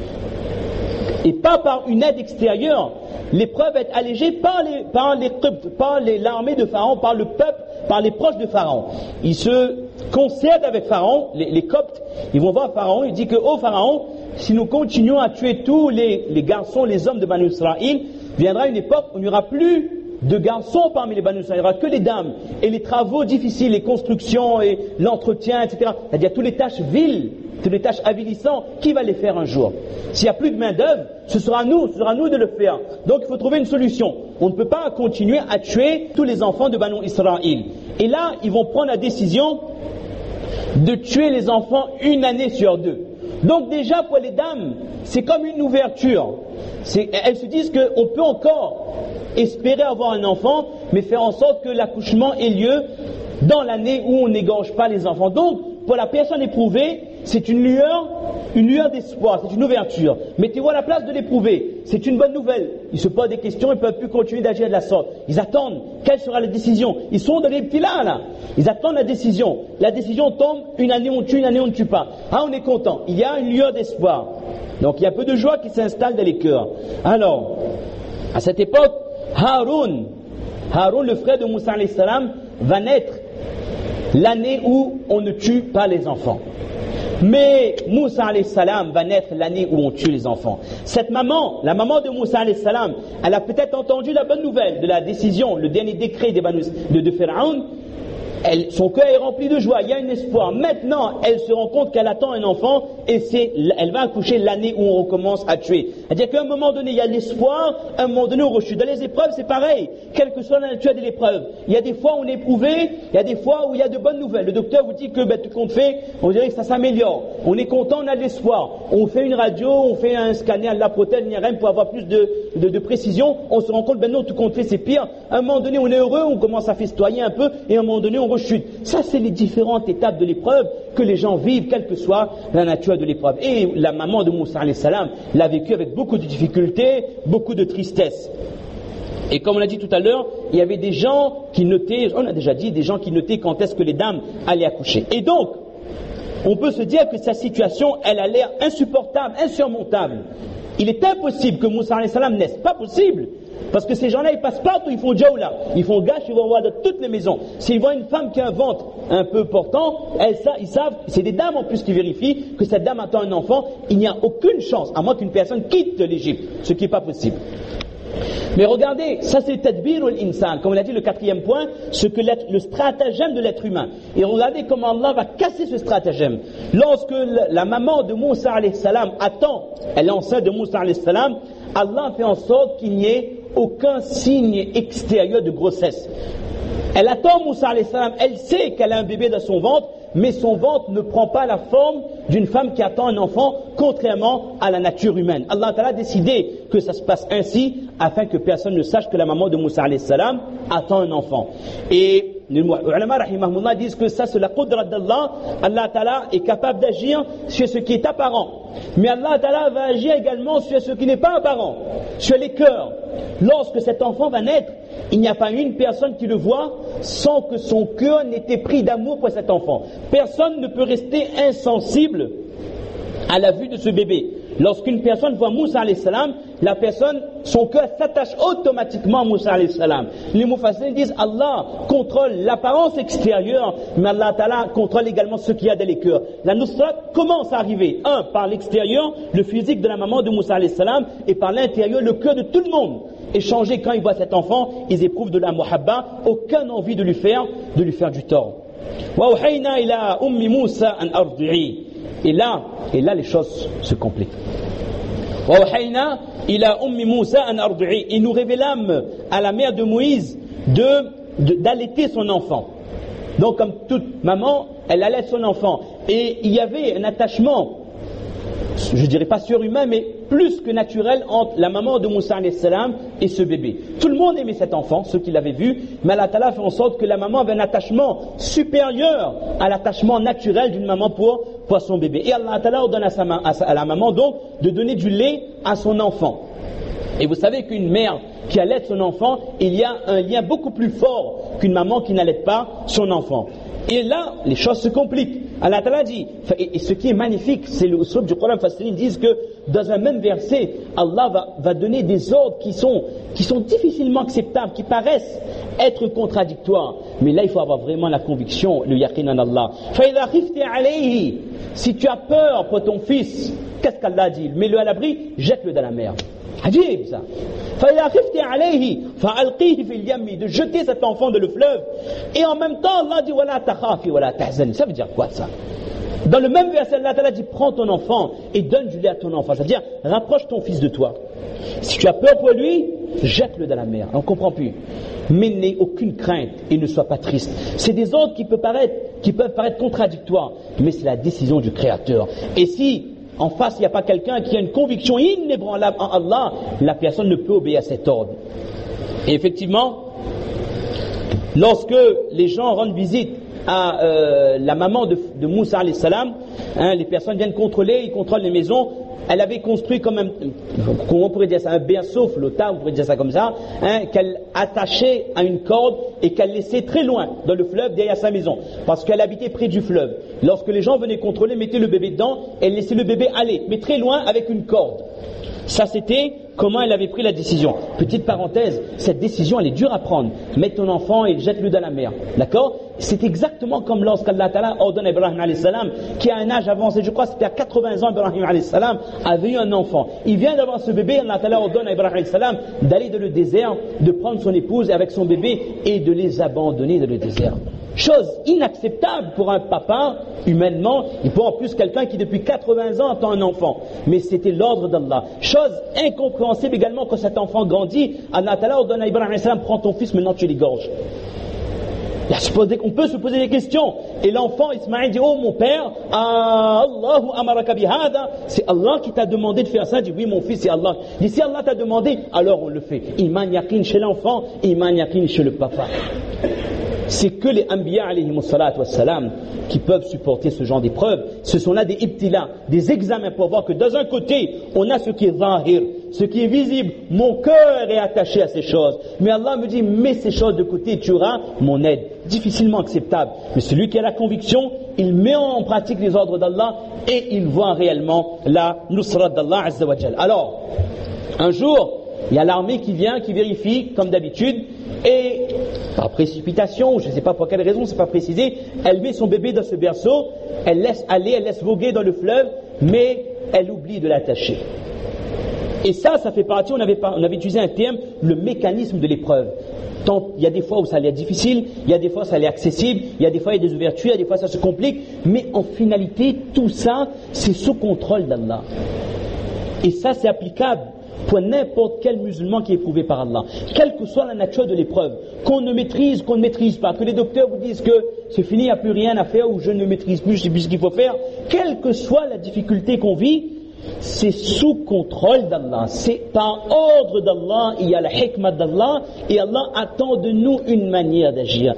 Et pas par une aide extérieure. L'épreuve va être allégée par les, par les, par les, l'armée de Pharaon, par le peuple, par les proches de Pharaon. Ils se concèrent avec Pharaon, les, les Coptes, ils vont voir Pharaon, il dit que, ô Pharaon, si nous continuons à tuer tous les, les garçons, les hommes de Banu Israël, viendra une époque où il n'y aura plus de garçons parmi les Banu Israël, il n'y aura que les dames. Et les travaux difficiles, les constructions et l'entretien, et cetera. C'est-à-dire toutes les tâches viles, toutes les tâches avilissantes, qui va les faire un jour? S'il n'y a plus de main d'œuvre, ce sera nous, ce sera nous de le faire. Donc il faut trouver une solution. On ne peut pas continuer à tuer tous les enfants de Banu Israël. Et là, ils vont prendre la décision de tuer les enfants une année sur deux. Donc déjà pour les dames, c'est comme une ouverture. C'est, elles se disent qu'on peut encore espérer avoir un enfant, mais faire en sorte que l'accouchement ait lieu dans l'année où on n'égorge pas les enfants. Donc, pour la personne éprouvée, c'est une lueur, une lueur d'espoir, c'est une ouverture. Mettez-vous à la place de l'éprouvé, c'est une bonne nouvelle. Ils se posent des questions, ils ne peuvent plus continuer d'agir de la sorte. Ils attendent, quelle sera la décision? Ils sont dans les petits là, là. Ils attendent la décision. La décision tombe, une année on tue, une année on ne tue pas. Ah, on est content. Il y a une lueur d'espoir. Donc il y a peu de joie qui s'installe dans les cœurs. Alors, à cette époque, Haroun, Haroun, le frère de Moussa alayhi salam, va naître l'année où on ne tue pas les enfants. Mais Moussa alayhi salam va naître l'année où on tue les enfants. Cette maman, la maman de Moussa alayhi salam, elle a peut-être entendu la bonne nouvelle de la décision, le dernier décret des Banu, de, de Pharaon. Elle, son cœur est rempli de joie, il y a un espoir. Maintenant, elle se rend compte qu'elle attend un enfant et c'est, elle va accoucher l'année où on recommence à tuer. C'est-à-dire qu'à un moment donné, il y a l'espoir, à un moment donné, on rechute. Dans les épreuves, c'est pareil. Quelle que soit la nature de l'épreuve, il y a des fois où on est éprouvé, il y a des fois où il y a de bonnes nouvelles. Le docteur vous dit que ben, tout compte fait, on dirait que ça s'améliore. On est content, on a de l'espoir. On fait une radio, on fait un scanner, la prothèse, l'I R M pour avoir plus de, de, de précision. On se rend compte, ben non, tout compte fait, c'est pire. À un moment donné, on est heureux, on commence à festoyer un peu et à un moment donné, on rechute. Ça, c'est les différentes étapes de l'épreuve que les gens vivent, quelle que soit la nature de l'épreuve. Et la maman de Moussa alayhi salam l'a vécu avec beaucoup de difficultés, beaucoup de tristesse. Et comme on l'a dit tout à l'heure, il y avait des gens qui notaient, on a déjà dit, des gens qui notaient quand est-ce que les dames allaient accoucher. Et donc, on peut se dire que sa situation, elle a l'air insupportable, insurmontable. Il est impossible que Moussa alayhi salam naisse. Pas possible. Parce que ces gens-là, ils passent partout, ils font jaoula, ils font gâche, ils vont voir dans toutes les maisons. S'ils voient une femme qui a un ventre un peu portant, elles, ils savent, c'est des dames en plus qui vérifient que cette dame attend un enfant, il n'y a aucune chance, à moins qu'une personne quitte l'Égypte, ce qui n'est pas possible. Mais regardez, ça c'est tadbir al-insan, comme on l'a dit le quatrième point, ce que le stratagème de l'être humain. Et regardez comment Allah va casser ce stratagème. Lorsque la maman de Moussa alayhi salam attend, elle est enceinte de Moussa alayhi salam, Allah fait en sorte qu'il n'y ait aucun signe extérieur de grossesse. Elle attend Moussa alayhi salam, elle sait qu'elle a un bébé dans son ventre, mais son ventre ne prend pas la forme d'une femme qui attend un enfant, contrairement à la nature humaine. Allah Ta'ala a décidé que ça se passe ainsi, afin que personne ne sache que la maman de Moussa alayhi salam attend un enfant. Et les ulama rahimahumullah disent que ça c'est la qudra d'Allah. Allah Ta'ala est capable d'agir sur ce qui est apparent. Mais Allah Ta'ala va agir également sur ce qui n'est pas apparent, sur les cœurs. Lorsque cet enfant va naître, il n'y a pas une personne qui le voit sans que son cœur n'ait été pris d'amour pour cet enfant. Personne ne peut rester insensible à la vue de ce bébé. Lorsqu'une personne voit Moussa alayhi salam, la personne, son cœur s'attache automatiquement à Moussa alayhi salam. Les mufassirin disent Allah contrôle l'apparence extérieure, mais Allah Ta'ala contrôle également ce qu'il y a dans les cœurs. La nusrat commence à arriver, un, par l'extérieur, le physique de la maman de Moussa alayhi salam, et par l'intérieur, le cœur de tout le monde. Échanger quand ils voient cet enfant, ils éprouvent de la muhabba, aucune envie de lui faire, de lui faire du tort. وَأَوْحَيْنَا إِلَىٰ أُمِّ مُوسَىٰ أَنْ أَرْضِعِيهِ. Et là, et là les choses se compliquent. وَأَوْحَيْنَا إِلَىٰ أُمِّ مُوسَىٰ أَنْ أَرْضِعِيهِ. Et nous révélâmes à la mère de Moïse de, de, d'allaiter son enfant. Donc comme toute maman, elle allait son enfant. Et il y avait un attachement, je ne dirais pas surhumain, mais plus que naturel entre la maman de Moussa alayhi salam et ce bébé. Tout le monde aimait cet enfant, ceux qui l'avaient vu, mais Allah Ta'ala fait en sorte que la maman avait un attachement supérieur à l'attachement naturel d'une maman pour, pour son bébé. Et Allah Ta'ala ordonne à, sa, à, sa, à la maman donc de donner du lait à son enfant. Et vous savez qu'une mère qui allait son enfant, il y a un lien beaucoup plus fort qu'une maman qui n'allait pas son enfant. Et là, les choses se compliquent. Allah Ta'ala dit, et ce qui est magnifique, c'est le uslub du Coran, ils disent que dans un même verset, Allah va, va donner des ordres qui sont, qui sont difficilement acceptables, qui paraissent être contradictoires. Mais là, il faut avoir vraiment la conviction, le yaqin en Allah. فَإِذَا خِفْتِ عَلَيْهِ. Si tu as peur pour ton fils, qu'est-ce qu'Allah dit? Mets-le à l'abri, jette-le dans la mer. Ajib ça. فَإِذَا خِفْتِ عَلَيْهِ فَأَلْقِيهِ فِي الْيَمِّ. De jeter cet enfant dans le fleuve. Et en même temps, Allah dit وَلَا تَخَافِ وَلَا تَحْزَنِ. Ça veut dire quoi ça? Dans le même verset, Allah Ta'ala dit prends ton enfant et donne du lait à ton enfant. C'est-à-dire rapproche ton fils de toi. Si tu as peur pour lui, jette-le dans la mer. On ne comprend plus. Mais n'aie aucune crainte et ne sois pas triste. C'est des ordres qui peuvent paraître, qui peuvent paraître contradictoires, mais c'est la décision du Créateur. Et si en face, il n'y a pas quelqu'un qui a une conviction inébranlable en Allah, la personne ne peut obéir à cet ordre. Et effectivement, lorsque les gens rendent visite à euh, la maman de, de Moussa alayhi salam, hein, les personnes viennent contrôler, ils contrôlent les maisons. Elle avait construit comme un, comment on pourrait dire ça, un berceau flottant, on pourrait dire ça comme ça, hein, qu'elle attachait à une corde et qu'elle laissait très loin dans le fleuve derrière sa maison, parce qu'elle habitait près du fleuve. Lorsque les gens venaient contrôler, mettaient le bébé dedans, elle laissait le bébé aller, mais très loin avec une corde. Ça c'était comment elle avait pris la décision. Petite parenthèse, cette décision elle est dure à prendre. Mets ton enfant et jette-le dans la mer. D'accord? C'est exactement comme lorsqu'Allah Ta'ala ordonne à Ibrahim alayhi salam, qui a un âge avancé, je crois que c'était à quatre-vingts ans, Ibrahim alayhi salam avait eu un enfant. Il vient d'avoir ce bébé, Allah Ta'ala ordonne à Ibrahim alayhi salam d'aller dans le désert, de prendre son épouse avec son bébé et de les abandonner dans le désert. Chose inacceptable pour un papa, humainement, et pour en plus quelqu'un qui depuis quatre-vingts ans attend un enfant. Mais c'était l'ordre d'Allah. Chose incompréhensible également quand cet enfant grandit, Allah Ta'ala ordonne à Ibrahim alayhi salam, prends ton fils, maintenant tu l'égorges. On peut se poser des questions. Et l'enfant Ismaïl dit, oh mon père, Allahu amaraka bihada, c'est Allah qui t'a demandé de faire ça. Il dit, oui mon fils, c'est Allah. Il dit, si Allah t'a demandé, alors on le fait. Iman yakin chez l'enfant, iman yakin chez le papa. C'est que les Anbiya alayhimus salatu wassalam qui peuvent supporter ce genre d'épreuves. Ce sont là des ibtila, des examens pour voir que dans un côté, on a ce qui est zahir, ce qui est visible. Mon cœur est attaché à ces choses. Mais Allah me dit, mets ces choses de côté et tu auras mon aide. Difficilement acceptable. Mais celui qui a la conviction, il met en pratique les ordres d'Allah et il voit réellement la nusrat d'Allah Azza wa Jal. Alors, un jour, il y a l'armée qui vient, qui vérifie, comme d'habitude, et par précipitation, ou je ne sais pas pour quelle raison, c'est pas précisé, elle met son bébé dans ce berceau, elle laisse aller, elle laisse voguer dans le fleuve, mais elle oublie de l'attacher. Et ça, ça fait partie, on avait, on avait utilisé un terme, le mécanisme de l'épreuve. Tant, il y a des fois où ça allait être difficile, il y a des fois où ça allait être accessible, il y a des fois il y a des ouvertures, il y a des fois ça se complique, mais en finalité, tout ça, c'est sous contrôle d'Allah. Et ça, c'est applicable pour n'importe quel musulman qui est éprouvé par Allah, quelle que soit la nature de l'épreuve, qu'on ne maîtrise, qu'on ne maîtrise pas, que les docteurs vous disent que c'est fini, il n'y a plus rien à faire, ou je ne maîtrise plus, je ne sais plus ce qu'il faut faire, quelle que soit la difficulté qu'on vit, c'est sous contrôle d'Allah, c'est par ordre d'Allah, il y a la hikmah d'Allah, et Allah attend de nous une manière d'agir.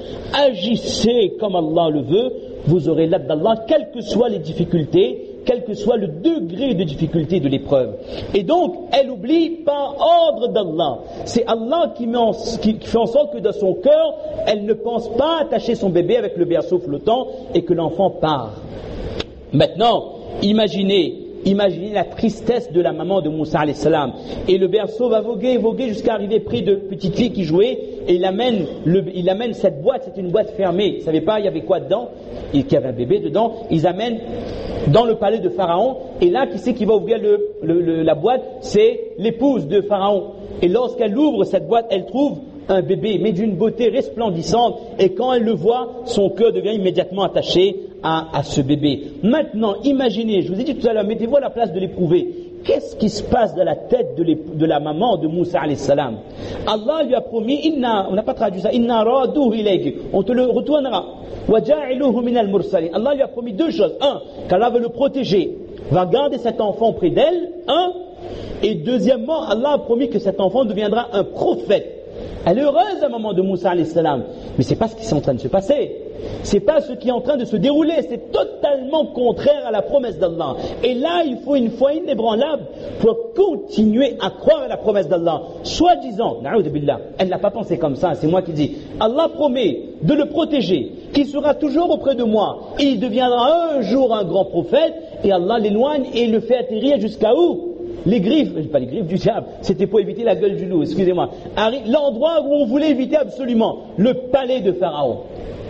Agissez comme Allah le veut, vous aurez l'aide d'Allah, quelles que soient les difficultés, quel que soit le degré de difficulté de l'épreuve. Et donc, elle oublie par ordre d'Allah. C'est Allah qui, met en, qui, qui fait en sorte que dans son cœur, elle ne pense pas attacher son bébé avec le berceau flottant et que l'enfant part. Maintenant, imaginez, imaginez la tristesse de la maman de Moussa alayhi salam. Et le berceau va voguer, voguer jusqu'à arriver près de petites filles qui jouaient. Et il amène, le, il amène cette boîte, c'est une boîte fermée. Ils ne savaient pas il y avait quoi dedans, et qu'il y avait un bébé dedans. Ils amènent dans le palais de Pharaon. Et là, qui c'est qui va ouvrir le, le, le, la boîte? C'est l'épouse de Pharaon. Et lorsqu'elle ouvre cette boîte, elle trouve un bébé, mais d'une beauté resplendissante. Et quand elle le voit, son cœur devient immédiatement attaché à, à ce bébé. Maintenant, imaginez, je vous ai dit tout à l'heure, mettez-vous à la place de l'éprouvé. Qu'est-ce qui se passe dans la tête de, de la maman de Moussa alayhi salam? Allah lui a promis, inna, on n'a pas traduit ça, inna raduhu ilayki, on te le retournera. Wa ja'iluhu min al-mursalin. Allah lui a promis deux choses. Un, qu'Allah veut le protéger, va garder cet enfant près d'elle. Un, et deuxièmement, Allah a promis que cet enfant deviendra un prophète. Elle est heureuse à un moment de Moussa alayhi salam, mais c'est pas ce qui est en train de se passer. C'est pas ce qui est en train de se dérouler, c'est totalement contraire à la promesse d'Allah. Et là, il faut une foi inébranlable pour continuer à croire à la promesse d'Allah. Soi-disant, na'oudhu billah, elle n'a pas pensé comme ça, c'est moi qui dis. Allah promet de le protéger, qu'il sera toujours auprès de moi, et il deviendra un jour un grand prophète, et Allah l'éloigne et le fait atterrir jusqu'à où? Les griffes, pas les griffes du diable, c'était pour éviter la gueule du loup, excusez-moi. L'endroit où on voulait éviter absolument, le palais de Pharaon.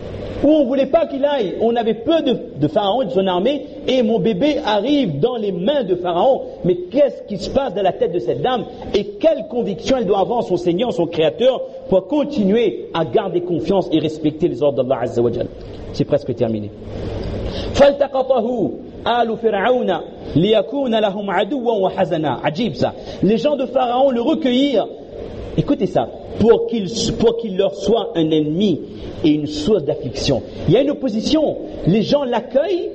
Où on ne voulait pas qu'il aille, on avait peu de, de Pharaon et de son armée, et mon bébé arrive dans les mains de Pharaon. Mais qu'est-ce qui se passe dans la tête de cette dame, et quelle conviction elle doit avoir en son Seigneur, son Créateur, pour continuer à garder confiance et respecter les ordres d'Allah Azza wa Jal. C'est presque terminé. فَالْتَقَطَهُ آلُ فِرْعَوْنَ لِيَكُونَ لَهُمْ عَدُوًّا وَحَزَنًا. Ajib ça. Les gens de Pharaon le recueillirent. Écoutez ça, pour qu'il, pour qu'il leur soit un ennemi et une source d'affliction. Il y a une opposition. Les gens l'accueillent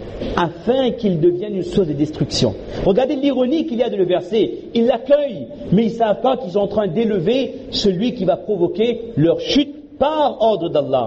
afin qu'il devienne une source de destruction. Regardez l'ironie qu'il y a de le verset. Ils l'accueillent, mais ils ne savent pas qu'ils sont en train d'élever celui qui va provoquer leur chute par ordre d'Allah.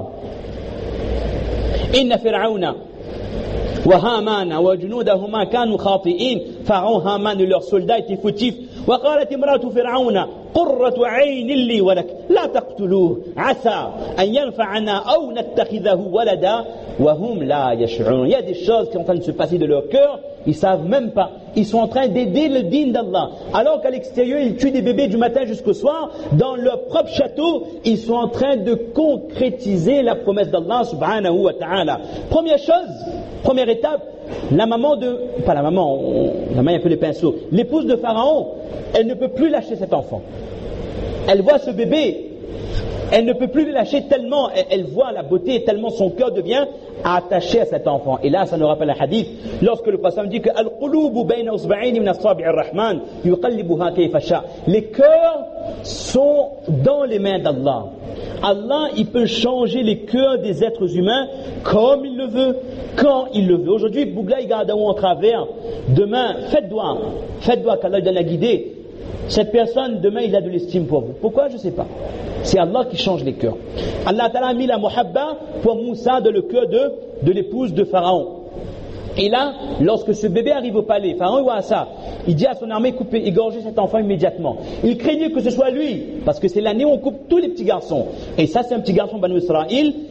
Inna fir'auna wa Hamana wa junudahuma kanu khati'in. Pharaon, Haman et leurs soldats étaient fautifs. وقالت امرأة فرعون قرة عين لي ولك لا تقتلوه عسى أن ينفعنا أو نتخذه ولدا وهم لا يشعرون. Il y a des choses qui sont en train de se passer de leur cœur, ils ne savent même pas. Ils sont en train d'aider le dîn d'Allah. Alors qu'à l'extérieur, ils tuent des bébés du matin jusqu'au soir, dans leur propre château, ils sont en train de concrétiser la promesse d'Allah subhanahu wa ta'ala. Première chose, première étape, la maman de, pas la maman, on, la main un peu les pinceaux, l'épouse de Pharaon, elle ne peut plus lâcher cet enfant. Elle voit ce bébé, elle ne peut plus le lâcher tellement, elle, elle voit la beauté, tellement son cœur devient attaché à cet enfant. Et là, ça nous rappelle un hadith, lorsque le prophète dit que Al-qulubu bayna usba'ayni min asabi' ar-Rahman yuqallibuha kayfa sha. Les cœurs sont dans les mains d'Allah. Allah, il peut changer les cœurs des êtres humains comme il le veut, quand il le veut. Aujourd'hui, Bougla il garde en travers. Demain, faites doigt, faites doigt qu'Allah donne la guider. Cette personne, demain, il a de l'estime pour vous. Pourquoi? Je ne sais pas. C'est Allah qui change les cœurs. Allah a mis la muhabba pour Moussa dans le cœur de, de l'épouse de Pharaon. Et là, lorsque ce bébé arrive au palais, Pharaon voit ça, il dit à son armée, coupez, égorgez cet enfant immédiatement. Il craignait que ce soit lui, parce que c'est l'année où on coupe tous les petits garçons. Et ça, c'est un petit garçon Banu Israël,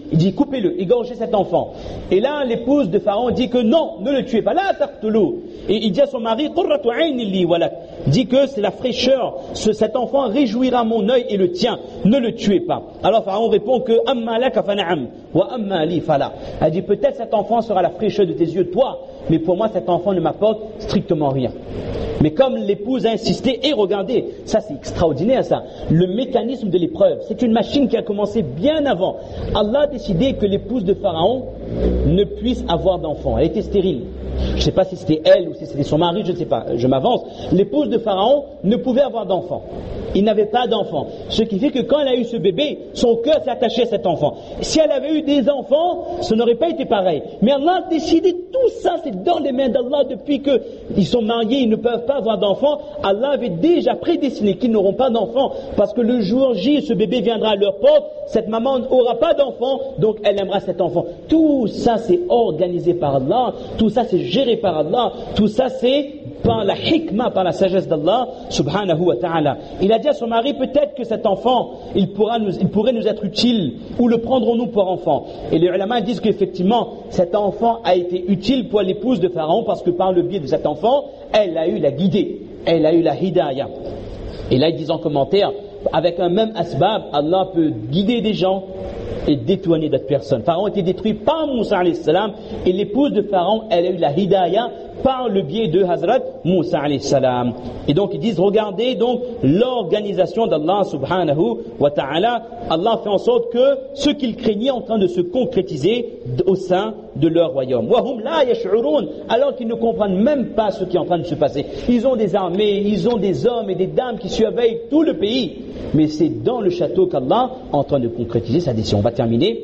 il dit coupez-le, égorgez cet enfant. Et là, l'épouse de Pharaon dit que non, ne le tuez pas, la taqtulu. Et il dit à son mari, qurratu aynin li walak. Il dit que c'est la fraîcheur, ce, cet enfant réjouira mon œil et le tien, ne le tuez pas. Alors Pharaon répond que amma laka fa na'am wa amma li fala. Elle dit peut-être cet enfant sera la fraîcheur de tes yeux, toi, mais pour moi cet enfant ne m'apporte strictement rien. Mais comme l'épouse a insisté, et regardez, ça c'est extraordinaire ça, le mécanisme de l'épreuve, c'est une machine qui a commencé bien avant. Allah a décidé que l'épouse de Pharaon ne puisse avoir d'enfant, elle était stérile. Je ne sais pas si c'était elle ou si c'était son mari, je ne sais pas, je m'avance. L'épouse de Pharaon ne pouvait avoir d'enfant. Il n'avait pas d'enfant. Ce qui fait que quand elle a eu ce bébé, son cœur s'est attaché à cet enfant. Si elle avait eu des enfants, ce n'aurait pas été pareil. Mais Allah a décidé, tout ça c'est dans les mains d'Allah depuis qu'ils sont mariés, ils ne peuvent pas avoir d'enfants. Allah avait déjà prédestiné qu'ils n'auront pas d'enfants parce que le jour J, ce bébé viendra à leur porte, cette maman n'aura pas d'enfant, donc elle aimera cet enfant. Tout ça c'est organisé par Allah, tout ça c'est géré par Allah, tout ça c'est par la hikmah, par la sagesse d'Allah subhanahu wa ta'ala. Il a dit à son mari, peut-être que cet enfant, il, pourra nous, il pourrait nous être utile, ou le prendrons-nous pour enfant. Et les ulama disent qu'effectivement, cet enfant a été utile pour l'épouse de Pharaon, parce que par le biais de cet enfant, elle a eu la guidée, elle a eu la hidayah. Et là, ils disent en commentaire, avec un même asbab, Allah peut guider des gens et détourner d'autres personnes. Pharaon a été détruit par Moussa alayhi salam, et l'épouse de Pharaon, elle a eu la hidayah par le biais de Hazrat Moussa alayhi salam. Et donc ils disent, regardez donc l'organisation d'Allah subhanahu wa ta'ala. Allah fait en sorte que ce qu'ils craignaient est en train de se concrétiser au sein de leur royaume. Wahum la yash'urun, alors qu'ils ne comprennent même pas ce qui est en train de se passer. Ils ont des armées, ils ont des hommes et des dames qui surveillent tout le pays. Mais c'est dans le château qu'Allah est en train de concrétiser sa décision. On va terminer.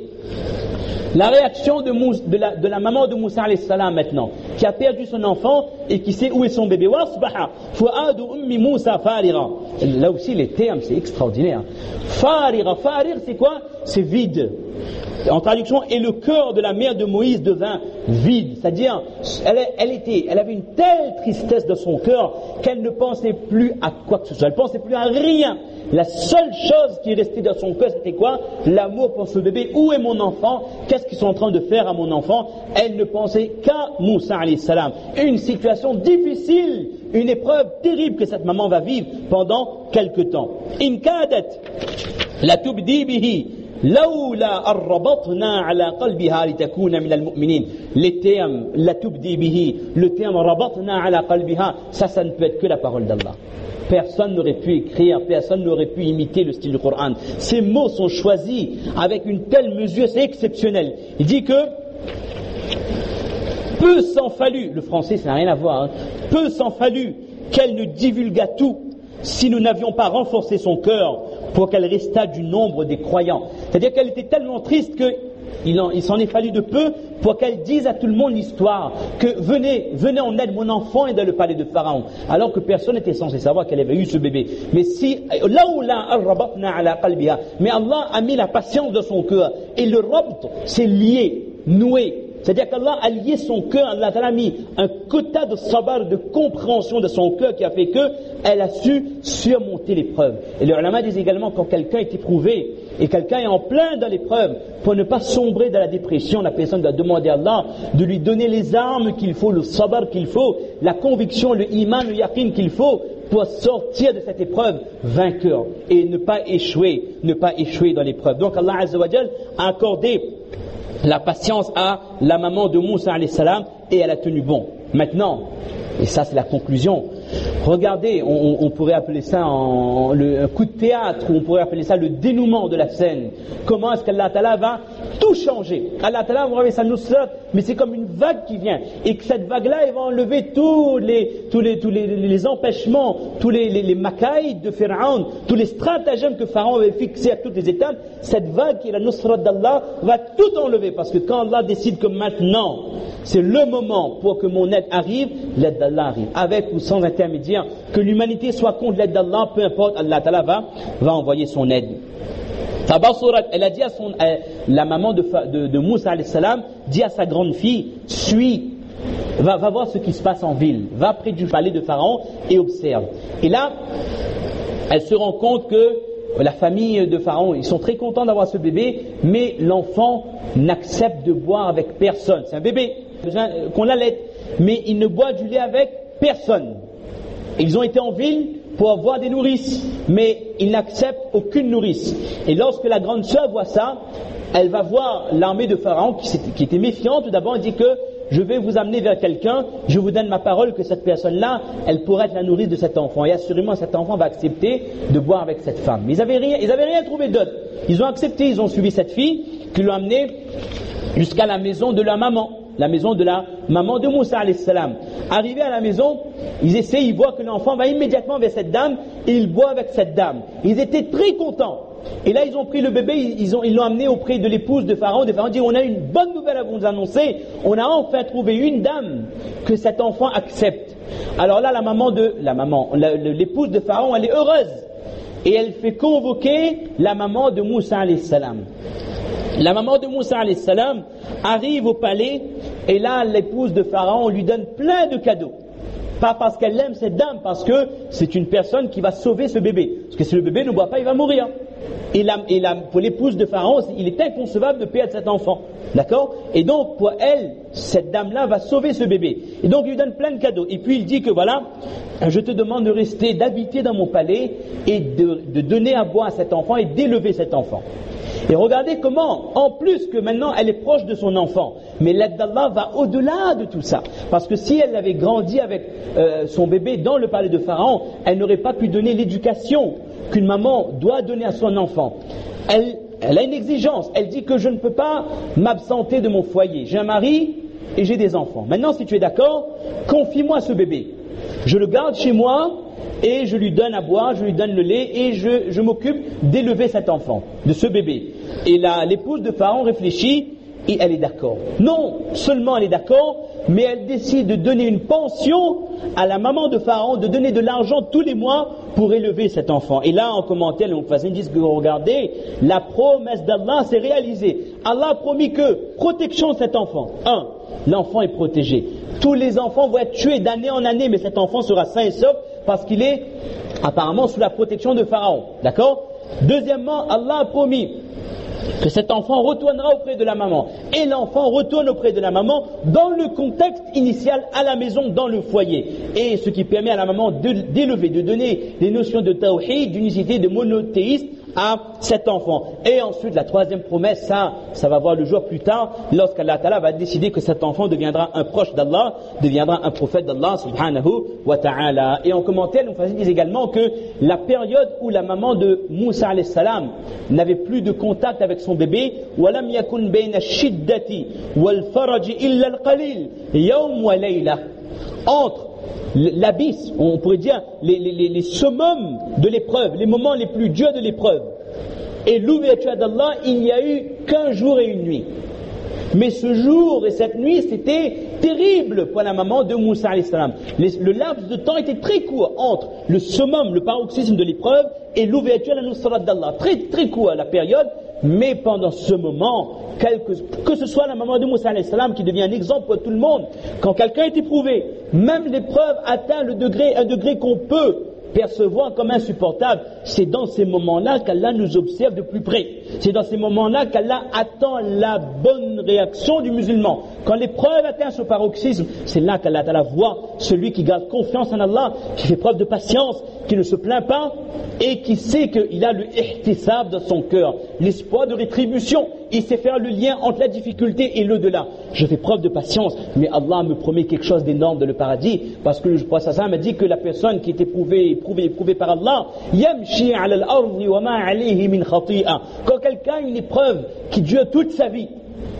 La réaction de, Mous, de, la, de la maman de Moussa alayhi salam maintenant, qui a perdu son enfant et qui sait où est son bébé. Wasbaha fuadu ummi Moussa farira. Là aussi les termes c'est extraordinaire. Farira, farir c'est quoi? C'est vide. En traduction, et le cœur de la mère de Moïse devint vide, c'est-à-dire elle, elle, était, elle avait une telle tristesse de son cœur qu'elle ne pensait plus à quoi que ce soit, elle ne pensait plus à rien. La seule chose qui restait dans son cœur, c'était quoi? L'amour pour ce bébé. Où est mon enfant? Qu'est-ce qu'ils sont en train de faire à mon enfant? Elle ne pensait qu'à Moussa alayhi salam. Une situation difficile, une épreuve terrible que cette maman va vivre pendant quelque temps. In kadat la tubdi bihi لولا أن ربطنا على قلبها لتكون من المؤمنين. Les termes la tubdi bihi, le terme ربطنا على قلبها, ça, ça ne peut être que la parole d'Allah. Personne n'aurait pu écrire, personne n'aurait pu imiter le style du Coran. Ces mots sont choisis avec une telle mesure, c'est exceptionnel. Il dit que peu s'en fallut, le français ça n'a rien à voir, hein, peu s'en fallut qu'elle ne divulgât tout si nous n'avions pas renforcé son cœur pour qu'elle restât du nombre des croyants. C'est-à-dire qu'elle était tellement triste qu'il en, il s'en est fallu de peu pour qu'elle dise à tout le monde l'histoire que venez, venez en aide, mon enfant est dans le palais de Pharaon, alors que personne n'était censé savoir qu'elle avait eu ce bébé. Mais si, mais Allah a mis la patience dans son cœur, et le rabt, c'est lié, noué. C'est-à-dire qu'Allah a lié son cœur, Allah a mis un quota de sabar, de compréhension de son cœur qui a fait qu'elle a su surmonter l'épreuve. Et les ulama disent également quand quelqu'un est éprouvé et quelqu'un est en plein dans l'épreuve, pour ne pas sombrer dans la dépression, la personne doit demander à Allah de lui donner les armes qu'il faut, le sabar qu'il faut, la conviction, le iman, le yaqin qu'il faut pour sortir de cette épreuve vainqueur et ne pas échouer, ne pas échouer dans l'épreuve. Donc Allah Azza wa Jal a accordé la patience à la maman de Moussa alayhi salam et elle a tenu bon. Maintenant, et ça c'est la conclusion, regardez, on, on pourrait appeler ça en, le, un coup de théâtre, ou on pourrait appeler ça le dénouement de la scène. Comment est-ce qu'Allah Ta'ala va tout changer? Allah Ta'ala va enlever sa nusrat, mais c'est comme une vague qui vient, et que cette vague-là, elle va enlever tous les, tous les, tous les, les empêchements, tous les, les, les macaïds de Pharaon, tous les stratagèmes que Pharaon avait fixés à toutes les étapes. Cette vague qui est la nusrat d'Allah va tout enlever, parce que quand Allah décide que maintenant c'est le moment pour que mon aide arrive, l'aide d'Allah arrive, avec ou sans intermédiaire, que l'humanité soit contre l'aide d'Allah, peu importe, Allah Ta'ala va, va envoyer son aide. Tabasurat, elle a dit à son, euh, la maman de, de, de Moussa alayhi salam, dit à sa grande fille, suis, va, va voir ce qui se passe en ville, va près du palais de Pharaon et observe. Et là, elle se rend compte que la famille de Pharaon, ils sont très contents d'avoir ce bébé, mais l'enfant n'accepte de boire avec personne. C'est un bébé, qu'on l'allaite, mais il ne boit du lait avec personne. Ils ont été en ville pour avoir des nourrices, mais ils n'acceptent aucune nourrice. Et lorsque la grande sœur voit ça, elle va voir l'armée de Pharaon qui, qui était méfiante. Tout d'abord, elle dit que je vais vous amener vers quelqu'un, je vous donne ma parole que cette personne-là, elle pourrait être la nourrice de cet enfant. Et assurément, cet enfant va accepter de boire avec cette femme. Mais ils n'avaient rien, ils n'avaient rien trouvé d'autre. Ils ont accepté, ils ont suivi cette fille qui l'ont amenée jusqu'à la maison de la maman. La maison de la maman de Moussa alayhi salam. Arrivés à la maison, ils essaient, ils voient que l'enfant va immédiatement vers cette dame et il boit avec cette dame. Ils étaient très contents. Et là, ils ont pris le bébé, ils ont, ils l'ont amené auprès de l'épouse de Pharaon. De Pharaon dit, on a une bonne nouvelle à vous annoncer. On a enfin trouvé une dame que cet enfant accepte. Alors là, la maman de, la maman, la, l'épouse de Pharaon, elle est heureuse. Et elle fait convoquer la maman de Moussa alayhi salam. La maman de Moussa alayhi salam arrive au palais et là l'épouse de Pharaon lui donne plein de cadeaux. Pas parce qu'elle aime cette dame, parce que c'est une personne qui va sauver ce bébé. Parce que si le bébé ne boit pas, il va mourir. Et, la, et la, pour l'épouse de Pharaon, il est inconcevable de perdre cet enfant. D'accord? Et donc pour elle, cette dame-là va sauver ce bébé. Et donc il lui donne plein de cadeaux. Et puis il dit que voilà, je te demande de rester, d'habiter dans mon palais et de, de donner à boire à cet enfant et d'élever cet enfant. Et regardez comment, en plus que maintenant elle est proche de son enfant, mais l'aide d'Allah va au-delà de tout ça. Parce que si elle avait grandi avec euh, son bébé dans le palais de Pharaon, elle n'aurait pas pu donner l'éducation qu'une maman doit donner à son enfant. Elle, elle a une exigence, elle dit que je ne peux pas m'absenter de mon foyer. J'ai un mari et j'ai des enfants. Maintenant, si tu es d'accord, confie-moi ce bébé. Je le garde chez moi et je lui donne à boire, je lui donne le lait et je, je m'occupe d'élever cet enfant, de ce bébé. Et là, l'épouse de Pharaon réfléchit et elle est d'accord. Non seulement elle est d'accord, mais elle décide de donner une pension à la maman de Pharaon, de donner de l'argent tous les mois pour élever cet enfant. Et là, en commentaire, les Mufassirin disent que regardez, la promesse d'Allah s'est réalisée. Allah a promis que protection de cet enfant. Un, l'enfant est protégé. Tous les enfants vont être tués d'année en année, mais cet enfant sera sain et sauf parce qu'il est apparemment sous la protection de Pharaon. D'accord? Deuxièmement, Allah a promis que cet enfant retournera auprès de la maman. Et l'enfant retourne auprès de la maman dans le contexte initial à la maison, dans le foyer. Et ce qui permet à la maman de, d'élever, de donner les notions de tawhid, d'unicité, de monothéisme à cet enfant. Et ensuite, la troisième promesse, ça, ça va voir le jour plus tard, lorsqu'Allah Ta'ala va décider que cet enfant deviendra un proche d'Allah, deviendra un prophète d'Allah, subhanahu wa ta'ala. Et en commentaire, nous disent également que la période où la maman de Moussa alayhi salam n'avait plus de contact avec son bébé, وَلَمْ يَكُنْ بَيْنَ الشِّدَّةِ وَالْفَرَجِ إِلَّا الْقَلِيلِ يَوْمْ وَلَيْلَةٍ. Entre l'abysse, on pourrait dire les, les, les summums de l'épreuve, les moments les plus durs de l'épreuve, et l'ouverture d'Allah, il n'y a eu qu'un jour et une nuit. Mais ce jour et cette nuit, c'était terrible pour la maman de Moussa alayhi salam. Le laps de temps était très court entre le summum, le paroxysme de l'épreuve et l'ouverture de la nusrat d'Allah. Très très court la période, mais pendant ce moment, quelque, que ce soit la maman de Moussa alayhi salam qui devient un exemple pour tout le monde, quand quelqu'un est éprouvé, même l'épreuve atteint le degré, un degré qu'on peut percevoir comme insupportable, c'est dans ces moments-là qu'Allah nous observe de plus près. C'est dans ces moments-là qu'Allah attend la bonne réaction du musulman. Quand l'épreuve atteint ce paroxysme, c'est là qu'Allah Ta'ala voit celui qui garde confiance en Allah, qui fait preuve de patience, qui ne se plaint pas et qui sait qu'il a le ihtisab dans son cœur, l'espoir de rétribution. Il sait faire le lien entre la difficulté et l'au-delà. Je fais preuve de patience, mais Allah me promet quelque chose d'énorme dans le paradis, parce que le prophète m'a dit que la personne qui est éprouvée, éprouvée, éprouvée par Allah, yamshi ala al-ardi wa ma alayhi min khati'a. Quand quelqu'un a une épreuve qui dure toute sa vie,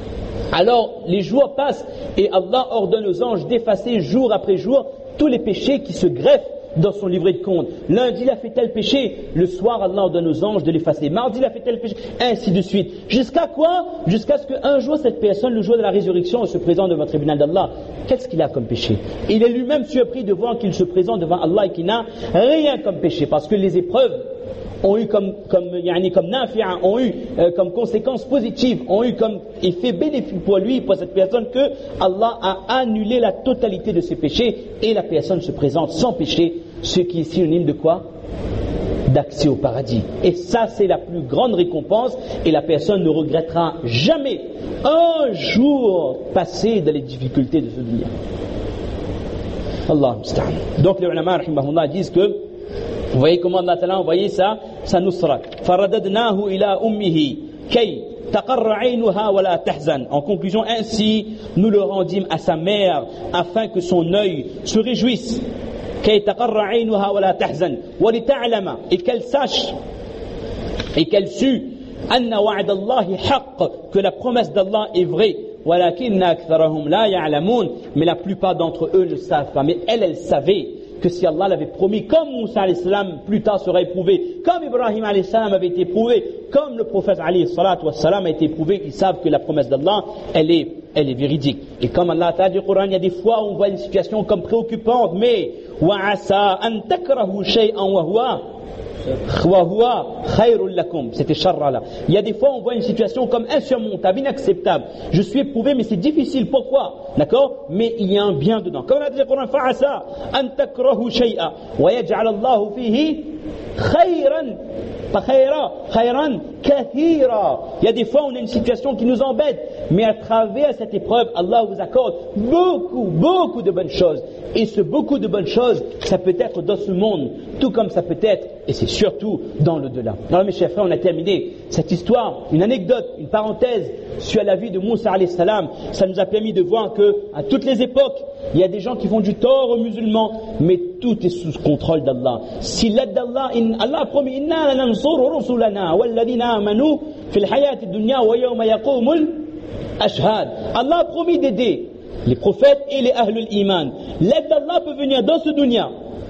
alors les jours passent et Allah ordonne aux anges d'effacer jour après jour tous les péchés qui se greffent dans son livret de compte. Lundi il a fait tel péché, le soir Allah ordonne aux anges de l'effacer. Mardi il a fait tel péché, ainsi de suite. Jusqu'à quoi? Jusqu'à ce qu'un jour cette personne, le jour de la résurrection, se présente devant le tribunal d'Allah. Qu'est-ce qu'il a comme péché? Il est lui-même surpris de voir qu'il se présente devant Allah et qu'il n'a rien comme péché, parce que les épreuves ont eu comme comme yani comme nafi'a, ont eu euh, comme conséquence positive, ont eu comme effet bénéfique pour lui, pour cette personne, que Allah a annulé la totalité de ses péchés et la personne se présente sans péché, ce qui est synonyme de quoi? d'accès au paradis. Et ça, c'est la plus grande récompense, et la personne ne regrettera jamais un jour passé dans les difficultés de ce dunya. Allah musta'an. Donc les ulama rahimahullah disent que, vous voyez comment Allah Ta'ala a envoyé ça, sa nusra. Faradadnahu ila ummihi kay taqarra aynuha wa la tahzan. En conclusion, ainsi nous le rendîmes à sa mère afin que son œil se réjouisse. Kay taqarra aynuha wa la tahzan wa li ta'lama, et qu'elle sache et qu'elle sut anna wa'da Allahi haqq, que la promesse d'Allah est vraie. Walakinna aktharahum la ya'lamun, mais la plupart d'entre eux ne savent pas. Mais elle, elle savait que si Allah l'avait promis, comme Moussa alayhi salam plus tard sera éprouvé, comme Ibrahim alayhi salam avait été éprouvé, comme le prophète alayhi salatu wassalam a été éprouvé, ils savent que la promesse d'Allah, elle est, elle est véridique. Et comme Allah t'a dit au Coran, il y a des fois où on voit une situation comme préoccupante, mais wa asa an takrahu shay'an wa huwa c'était charra là. Il y a des fois on voit une situation comme insurmontable, inacceptable. Je suis éprouvé mais c'est difficile. Pourquoi? D'accord? Mais il y a un bien dedans. Comme on a dit dans le Coran, fa'asa an takrahu shay'a wa yaj'al Allahu fihi khayran pas khayra, khayran kathira. Il y a des fois on a une situation qui nous embête, mais à travers cette épreuve, Allah vous accorde beaucoup, beaucoup de bonnes choses. Et ce beaucoup de bonnes choses, ça peut être dans ce monde, tout comme ça peut être, et c'est surtout dans l'au-delà. Alors mes chers frères, on a terminé cette histoire, une anecdote, une parenthèse sur la vie de Moussa alayhi salam. Ça nous a permis de voir que à toutes les époques, il y a des gens qui font du tort aux musulmans, mais tout est sous contrôle d'Allah. Si l'aide d'Allah, Allah a promis, inna lanansuru rusulana walladhina amanu fil hayati dunya wa yawma yaqumul ashhad. Allah a promis d'aider les prophètes et les ahlul iman. L'aide d'Allah peut venir dans ce dunya.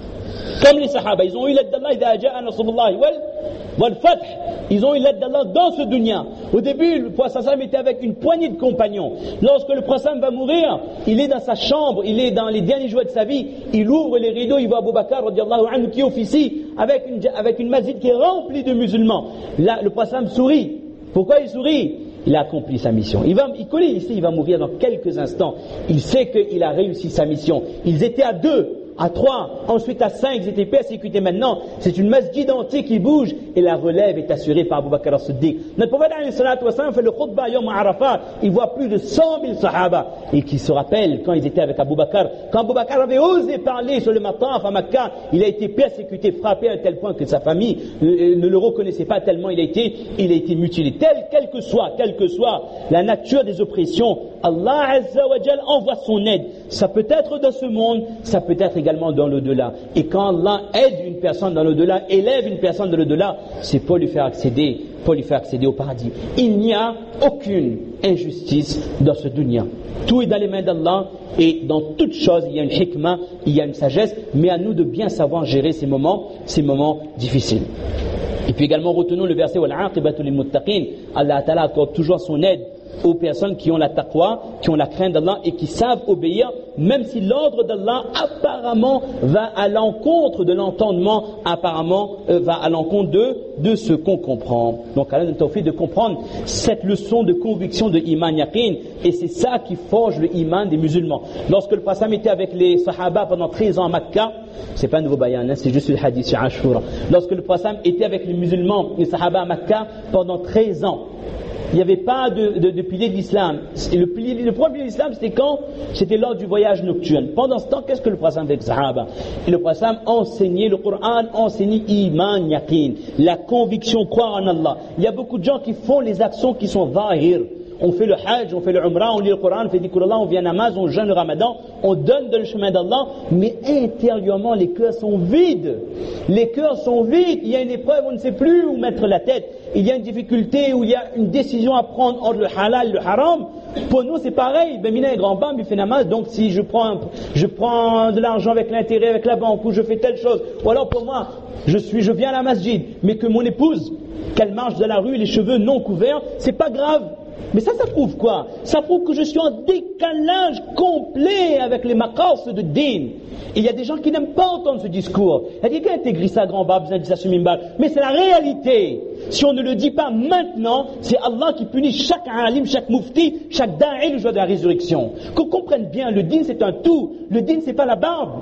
Comme les sahaba, ils ont eu l'aide d'Allah idha ja'a nasrullahi wal wal fath. Ils ont eu l'aide d'Allah dans ce dunya. Au début, le prophète sallam était avec une poignée de compagnons. Lorsque le prophète va mourir, il est dans sa chambre, il est dans les derniers jours de sa vie, il ouvre les rideaux, il voit Abu Bakr radiyallahu anhu qui officie avec une avec une masjid qui est remplie de musulmans. Là, le prophète sourit. Pourquoi il sourit? Il a accompli sa mission. Il, va, il connaît ici, il va mourir dans quelques instants. Il sait qu'il a réussi sa mission. Ils étaient à deux, à trois, ensuite à cinq, ils étaient persécutés. Maintenant, c'est une masjid entière qui bouge et la relève est assurée par Abu Bakr as-Siddiq. Notre prophète alayhi salatu wassalam fait le khutbah Yom Arafat. Il voit plus de cent mille sahaba et qui se rappellent quand ils étaient avec Abu Bakr. Quand Abu Bakr avait osé parler sur le mataf à Makkah, il a été persécuté, frappé à un tel point que sa famille ne le reconnaissait pas tellement il a été, il a été mutilé. Tel, quel que soit, quelle que soit la nature des oppressions, Allah Azza wa Jal envoie son aide. Ça peut être dans ce monde, ça peut être également dans l'au-delà. Et quand Allah aide une personne dans l'au-delà, élève une personne dans l'au-delà, c'est pour lui faire accéder, pour lui faire accéder au paradis. Il n'y a aucune injustice dans ce dunya. Tout est dans les mains d'Allah et dans toute chose il y a une hikmah, il y a une sagesse, mais à nous de bien savoir gérer ces moments, ces moments difficiles. Et puis également retenons le verset wal-aqibatu lil-muttaqin. Allah Ta'ala accorde toujours son aide aux personnes qui ont la taqwa, qui ont la crainte d'Allah et qui savent obéir, même si l'ordre d'Allah apparemment va à l'encontre de l'entendement, apparemment euh, va à l'encontre de, de ce qu'on comprend. Donc Allah nous tawfiq de comprendre cette leçon de conviction de iman yaqin, et c'est ça qui forge le iman des musulmans. Lorsque le prophète était avec les sahaba pendant treize ans à Makkah, c'est pas un nouveau bayan, hein, c'est juste le hadith sur Ashura. Lorsque le prophète était avec les musulmans, les sahaba à Makkah pendant treize ans, il n'y avait pas de, de, de pilier de l'islam. Le, pilier, le premier pilier de l'islam, c'était quand? C'était lors du voyage nocturne. Pendant ce temps, qu'est-ce que le prophète avec Sahaba? Et le prophète enseignait le Coran, enseignait iman yaqin, la conviction, croire en Allah. Il y a beaucoup de gens qui font les actions qui sont zahir. On fait le hajj, on fait le umrah, on lit le Coran, on fait dhikrullah, on vient à namaz, on jeûne le ramadan, on donne dans le chemin d'Allah, mais intérieurement les cœurs sont vides. Les cœurs sont vides, il y a une épreuve, on ne sait plus où mettre la tête. Il y a une difficulté où il y a une décision à prendre entre le halal et le haram. Pour nous c'est pareil, ben mina est grand bam, il fait namaz, donc si je prends, je prends de l'argent avec l'intérêt, avec la banque, ou je fais telle chose, ou alors pour moi, je suis, je viens à la masjid, mais que mon épouse, qu'elle marche dans la rue, les cheveux non couverts, c'est pas grave. Mais ça, ça prouve quoi? Ça prouve que je suis en décalage complet avec les maqas de din. Et il y a des gens qui n'aiment pas entendre ce discours. Il y a des gars qui intègrent ça grand bab, ils disent ça sur mimbar. Mais c'est la réalité. Si on ne le dit pas maintenant, c'est Allah qui punit chaque alim, chaque mufti, chaque da'i le jour de la résurrection. Qu'on comprenne bien, le din c'est un tout. Le din c'est pas la barbe.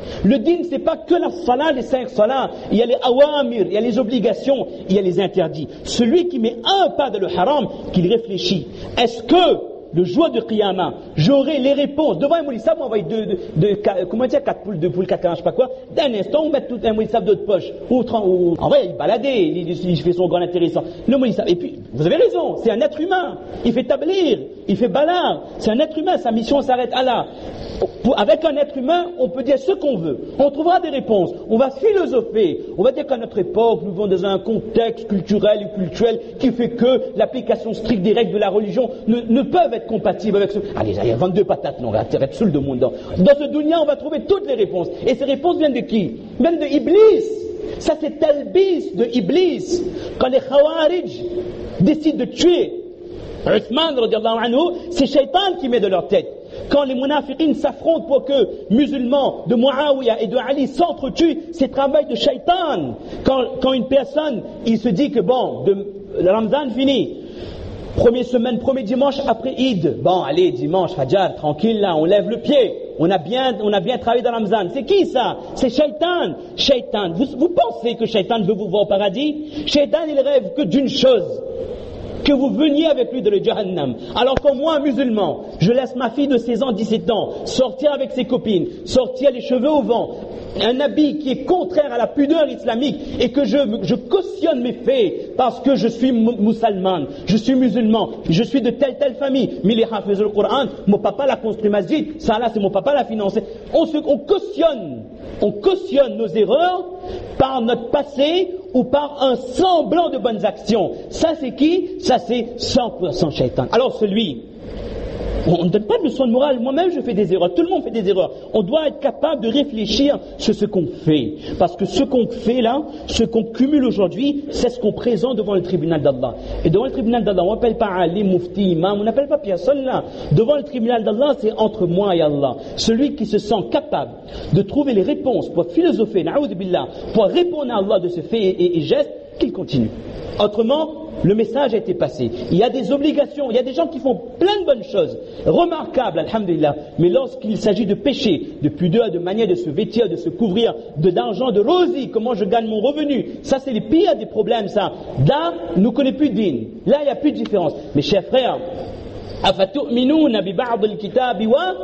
Le din, c'est pas que la salat, les cinq salats. Il y a les awamir, il y a les obligations, il y a les interdits. Celui qui met un pas dans le haram, qu'il réfléchit. Est-ce que le jour de Qiyamah, j'aurai les réponses devant un moulissab, on va deux, deux, deux, comment dire, quatre poules, deux poules, quatre canards, je sais pas quoi. D'un instant, on met tout un moulissab d'autres poches. Ou, ou, en vrai, il baladait, il, il, il fait son grand intéressant. Le moulissab. Et puis, vous avez raison, c'est un être humain. Il fait tablir, il fait balard. C'est un être humain, sa mission s'arrête à là. Pour, avec un être humain, on peut dire ce qu'on veut. On trouvera des réponses. On va philosopher. On va dire qu'à notre époque, nous vivons dans un contexte culturel et culturel qui fait que l'application stricte des règles de la religion ne, ne peuvent être compatibles avec ce... Allez, il y a vingt-deux patates, non, arrête seul de monde. Dans, dans ce dunya, on va trouver toutes les réponses. Et ces réponses viennent de qui? Viennent de Iblis. Ça, c'est Talbis de Iblis. Quand les Khawarij décident de tuer Uthman, radiallahu anhu, c'est Shaitan qui met de leur tête. Quand les munafiqines s'affrontent pour que musulmans de Muawiyah et de Ali s'entretuent, c'est travail de Shaitan. Quand, quand une personne, il se dit que bon, de, le Ramadan fini, première semaine, premier dimanche après Eid, bon allez, dimanche, Fajr, tranquille là, on lève le pied, on a bien, on a bien travaillé dans Ramadan. C'est qui ça? C'est Shaitan. Shaitan, vous, vous pensez que Shaitan veut vous voir au paradis? Shaitan, il rêve que d'une chose, que vous veniez avec lui de le Jahannam. Alors que moi, musulman, je laisse ma fille de seize ans, dix-sept ans, sortir avec ses copines, sortir les cheveux au vent, un habit qui est contraire à la pudeur islamique, et que je, je cautionne mes faits parce que je suis musulman, je suis musulman, je suis de telle telle famille, mais les hafiz le Coran, mon papa l'a construit masjid, ça là c'est mon papa l'a financé. On, se, on cautionne, on cautionne nos erreurs par notre passé ou par un semblant de bonnes actions. Ça c'est qui? Ça c'est cent pour cent Shaitan. Alors celui, on ne donne pas de leçon de morale, moi-même je fais des erreurs, tout le monde fait des erreurs. On doit être capable de réfléchir sur ce qu'on fait. Parce que ce qu'on fait là, ce qu'on cumule aujourd'hui, c'est ce qu'on présente devant le tribunal d'Allah. Et devant le tribunal d'Allah, on n'appelle pas Ali, Mufti, Imam, on n'appelle pas personne là. Devant le tribunal d'Allah, c'est entre moi et Allah. Celui qui se sent capable de trouver les réponses pour philosopher, na'oudh billah, pour répondre à Allah de ce fait et, et, et geste, qu'il continue. Autrement, le message a été passé. Il y a des obligations, il y a des gens qui font plein de bonnes choses, remarquables, alhamdulillah. Mais lorsqu'il s'agit de péché, de pudeur, de manière de se vêtir, de se couvrir, de d'argent, de rosie, comment je gagne mon revenu, ça c'est les pires des problèmes, ça. Là, nous ne connaissons plus de din. Là, il n'y a plus de différence. Mes chers frères, أَفَتُؤْمِنُونَ بِبَعْضِ الْكِتَابِ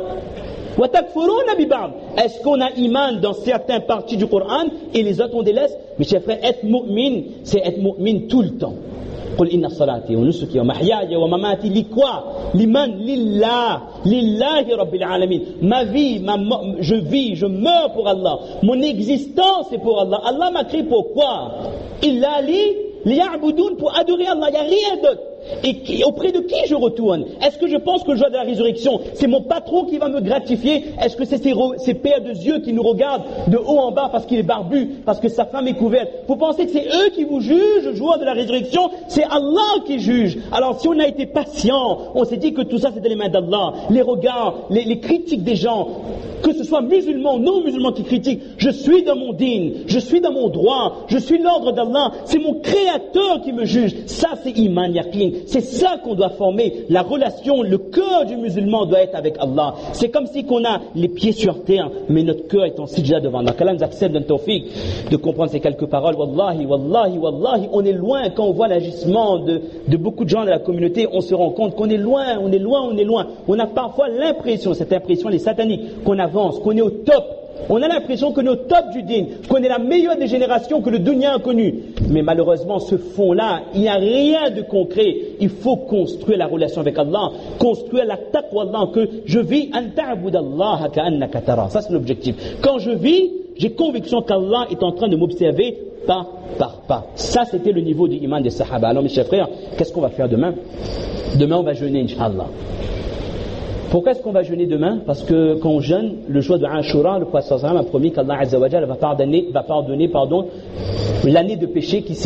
وَتَكْفُرُونَ بِبَعْضِ. Est-ce qu'on a iman dans certaines parties du Coran et les autres on délaisse? Mes chers frères, être mu'min, c'est être mu'min tout le temps. قل إن صلاتي ونسكي ومحياي ومماتي لكوا لمن لله لله رب العالمين. Ma vie, ma, je vis, je meurs pour Allah. Mon existence est pour Allah. Allah m'a créé pourquoi? Illa li liya'budun, pour adorer Allah. Il n'y a rien d'autre. Et qui, auprès de qui je retourne? Est-ce que je pense que le jour de la résurrection, c'est mon patron qui va me gratifier? Est-ce que c'est ces, ces paires de yeux qui nous regardent de haut en bas parce qu'il est barbu, parce que sa femme est couverte? Vous pensez que c'est eux qui vous jugent le jour de la résurrection? C'est Allah qui juge. Alors si on a été patient, on s'est dit que tout ça c'était les mains d'Allah, les regards, les, les critiques des gens, que ce soit musulmans ou non musulmans qui critiquent, je suis dans mon din, je suis dans mon droit, je suis l'ordre d'Allah, c'est mon créateur qui me juge. Ça c'est iman yaqin. C'est ça qu'on doit former. La relation, le cœur du musulman doit être avec Allah. C'est comme si qu'on a les pieds sur terre, mais notre cœur est en sijda devant Allah. Qu'Allah nous accepte d'un tawfiq de comprendre ces quelques paroles. Wallahi, wallahi, wallahi, on est loin quand on voit l'agissement de, de beaucoup de gens de la communauté, on se rend compte qu'on est loin, on est loin, on est loin. On a parfois l'impression, cette impression, les sataniques, qu'on avance, qu'on est au top. On a l'impression que nous sommes au top du din, qu'on est la meilleure des générations que le dunya a connue. Mais malheureusement, ce fond-là, il n'y a rien de concret. Il faut construire la relation avec Allah, construire la taqwa Allah, que je vis an ta'budallaha ka'annaka tara. Ça c'est l'objectif. Quand je vis, j'ai conviction qu'Allah est en train de m'observer pas par pas. Ça c'était le niveau du iman des sahaba. Alors mes chers frères, qu'est-ce qu'on va faire demain? Demain on va jeûner, Inch'Allah. Pourquoi est-ce qu'on va jeûner demain? Parce que quand on jeûne, le jour de Ashura, le prophète sallallahu alayhi wa sallam a promis qu'Allah Azza wa Jalla va pardonner, va pardonner pardon, l'année de péché qui s'est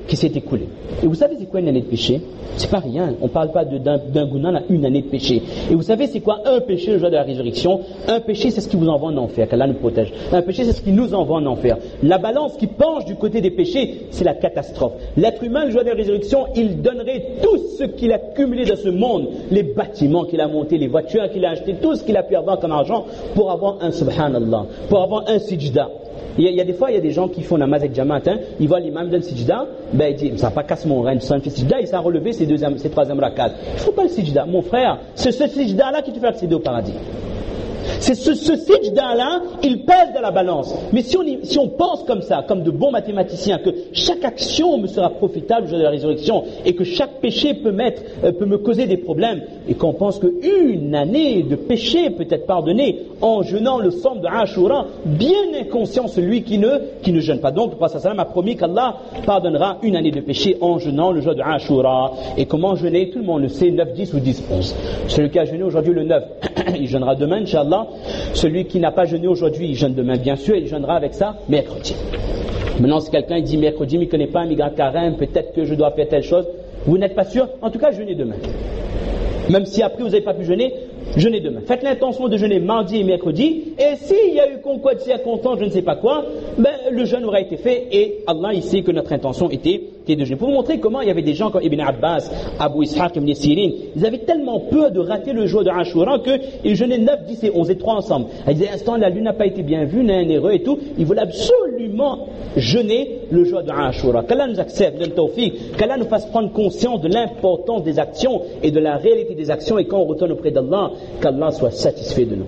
qui s'est écoulée. Et vous savez c'est quoi une année de péché? C'est pas rien. On ne parle pas de, d'un, d'un gounan à une année de péché. Et vous savez c'est quoi un péché le jour de la résurrection? Un péché c'est ce qui vous envoie en enfer, qu'Allah nous protège. Un péché c'est ce qui nous envoie en enfer. La balance qui penche du côté des péchés, c'est la catastrophe. L'être humain le jour de la résurrection, il donnerait tout ce qu'il a cumulé dans ce monde, les bâtiments qu'il a montés, les voitures qu'il a achetées, tout ce qu'il a pu avoir comme argent pour avoir un subhanallah, pour avoir un sijda. Il y, a, il y a des fois, il y a des gens qui font namaz avec Jamaat, hein, ils voient l'imam d'un sijda, ben il dit, ça n'a pas cassé mon rein, ça me fait sijda, il s'est relevé ses, deuxième, ses troisième rakats. Il ne faut pas le sijda, mon frère, c'est ce sijda-là qui te fait accéder au paradis. C'est ce, ce sijda-là, il pèse dans la balance. Mais si on, si on pense comme ça, comme de bons mathématiciens, que chaque action me sera profitable au jour de la résurrection et que chaque péché peut, mettre, euh, peut me causer des problèmes, et qu'on pense qu'une année de péché peut être pardonnée en jeûnant le somme de Ashura, bien inconscient celui qui ne, qui ne jeûne pas. Donc le prophète sallam a promis qu'Allah pardonnera une année de péché en jeûnant le jour de Ashura. Et comment jeûner? Tout le monde le sait, neuf, dix ou dix, onze. Celui qui a jeûné aujourd'hui le neuf, il jeûnera demain, Inch'Allah. Celui qui n'a pas jeûné aujourd'hui, il jeûne demain, bien sûr, il jeûnera avec ça mercredi. Maintenant, si quelqu'un dit mercredi, mais il ne connaît pas un migrant carême, peut-être que je dois faire telle chose, vous n'êtes pas sûr, en tout cas, jeûnez demain. Même si après vous n'avez pas pu jeûner, jeûnez demain. Faites l'intention de jeûner mardi et mercredi, et s'il y a eu concours de circonstances, je ne sais pas quoi, ben, le jeûne aura été fait, et Allah, il sait que notre intention était, était de jeûner. Pour vous montrer comment il y avait des gens comme Ibn Abbas, Abu Ishaq, Ibn Sirin, ils avaient tellement peur de rater le jour de Ashura qu'ils jeûnaient neuf, dix et onze et trois ensemble. Ils disaient, instant, la lune n'a pas été bien vue, n'a un erreur et tout. Ils voulaient absolument jeûner le jour de Ashura. Qu'Allah nous accepte, donne tawfiq, qu'Allah nous fasse prendre conscience de l'importance des actions et de la réalité des actions, et quand on retourne auprès d'Allah, qu'Allah soit satisfait de nous.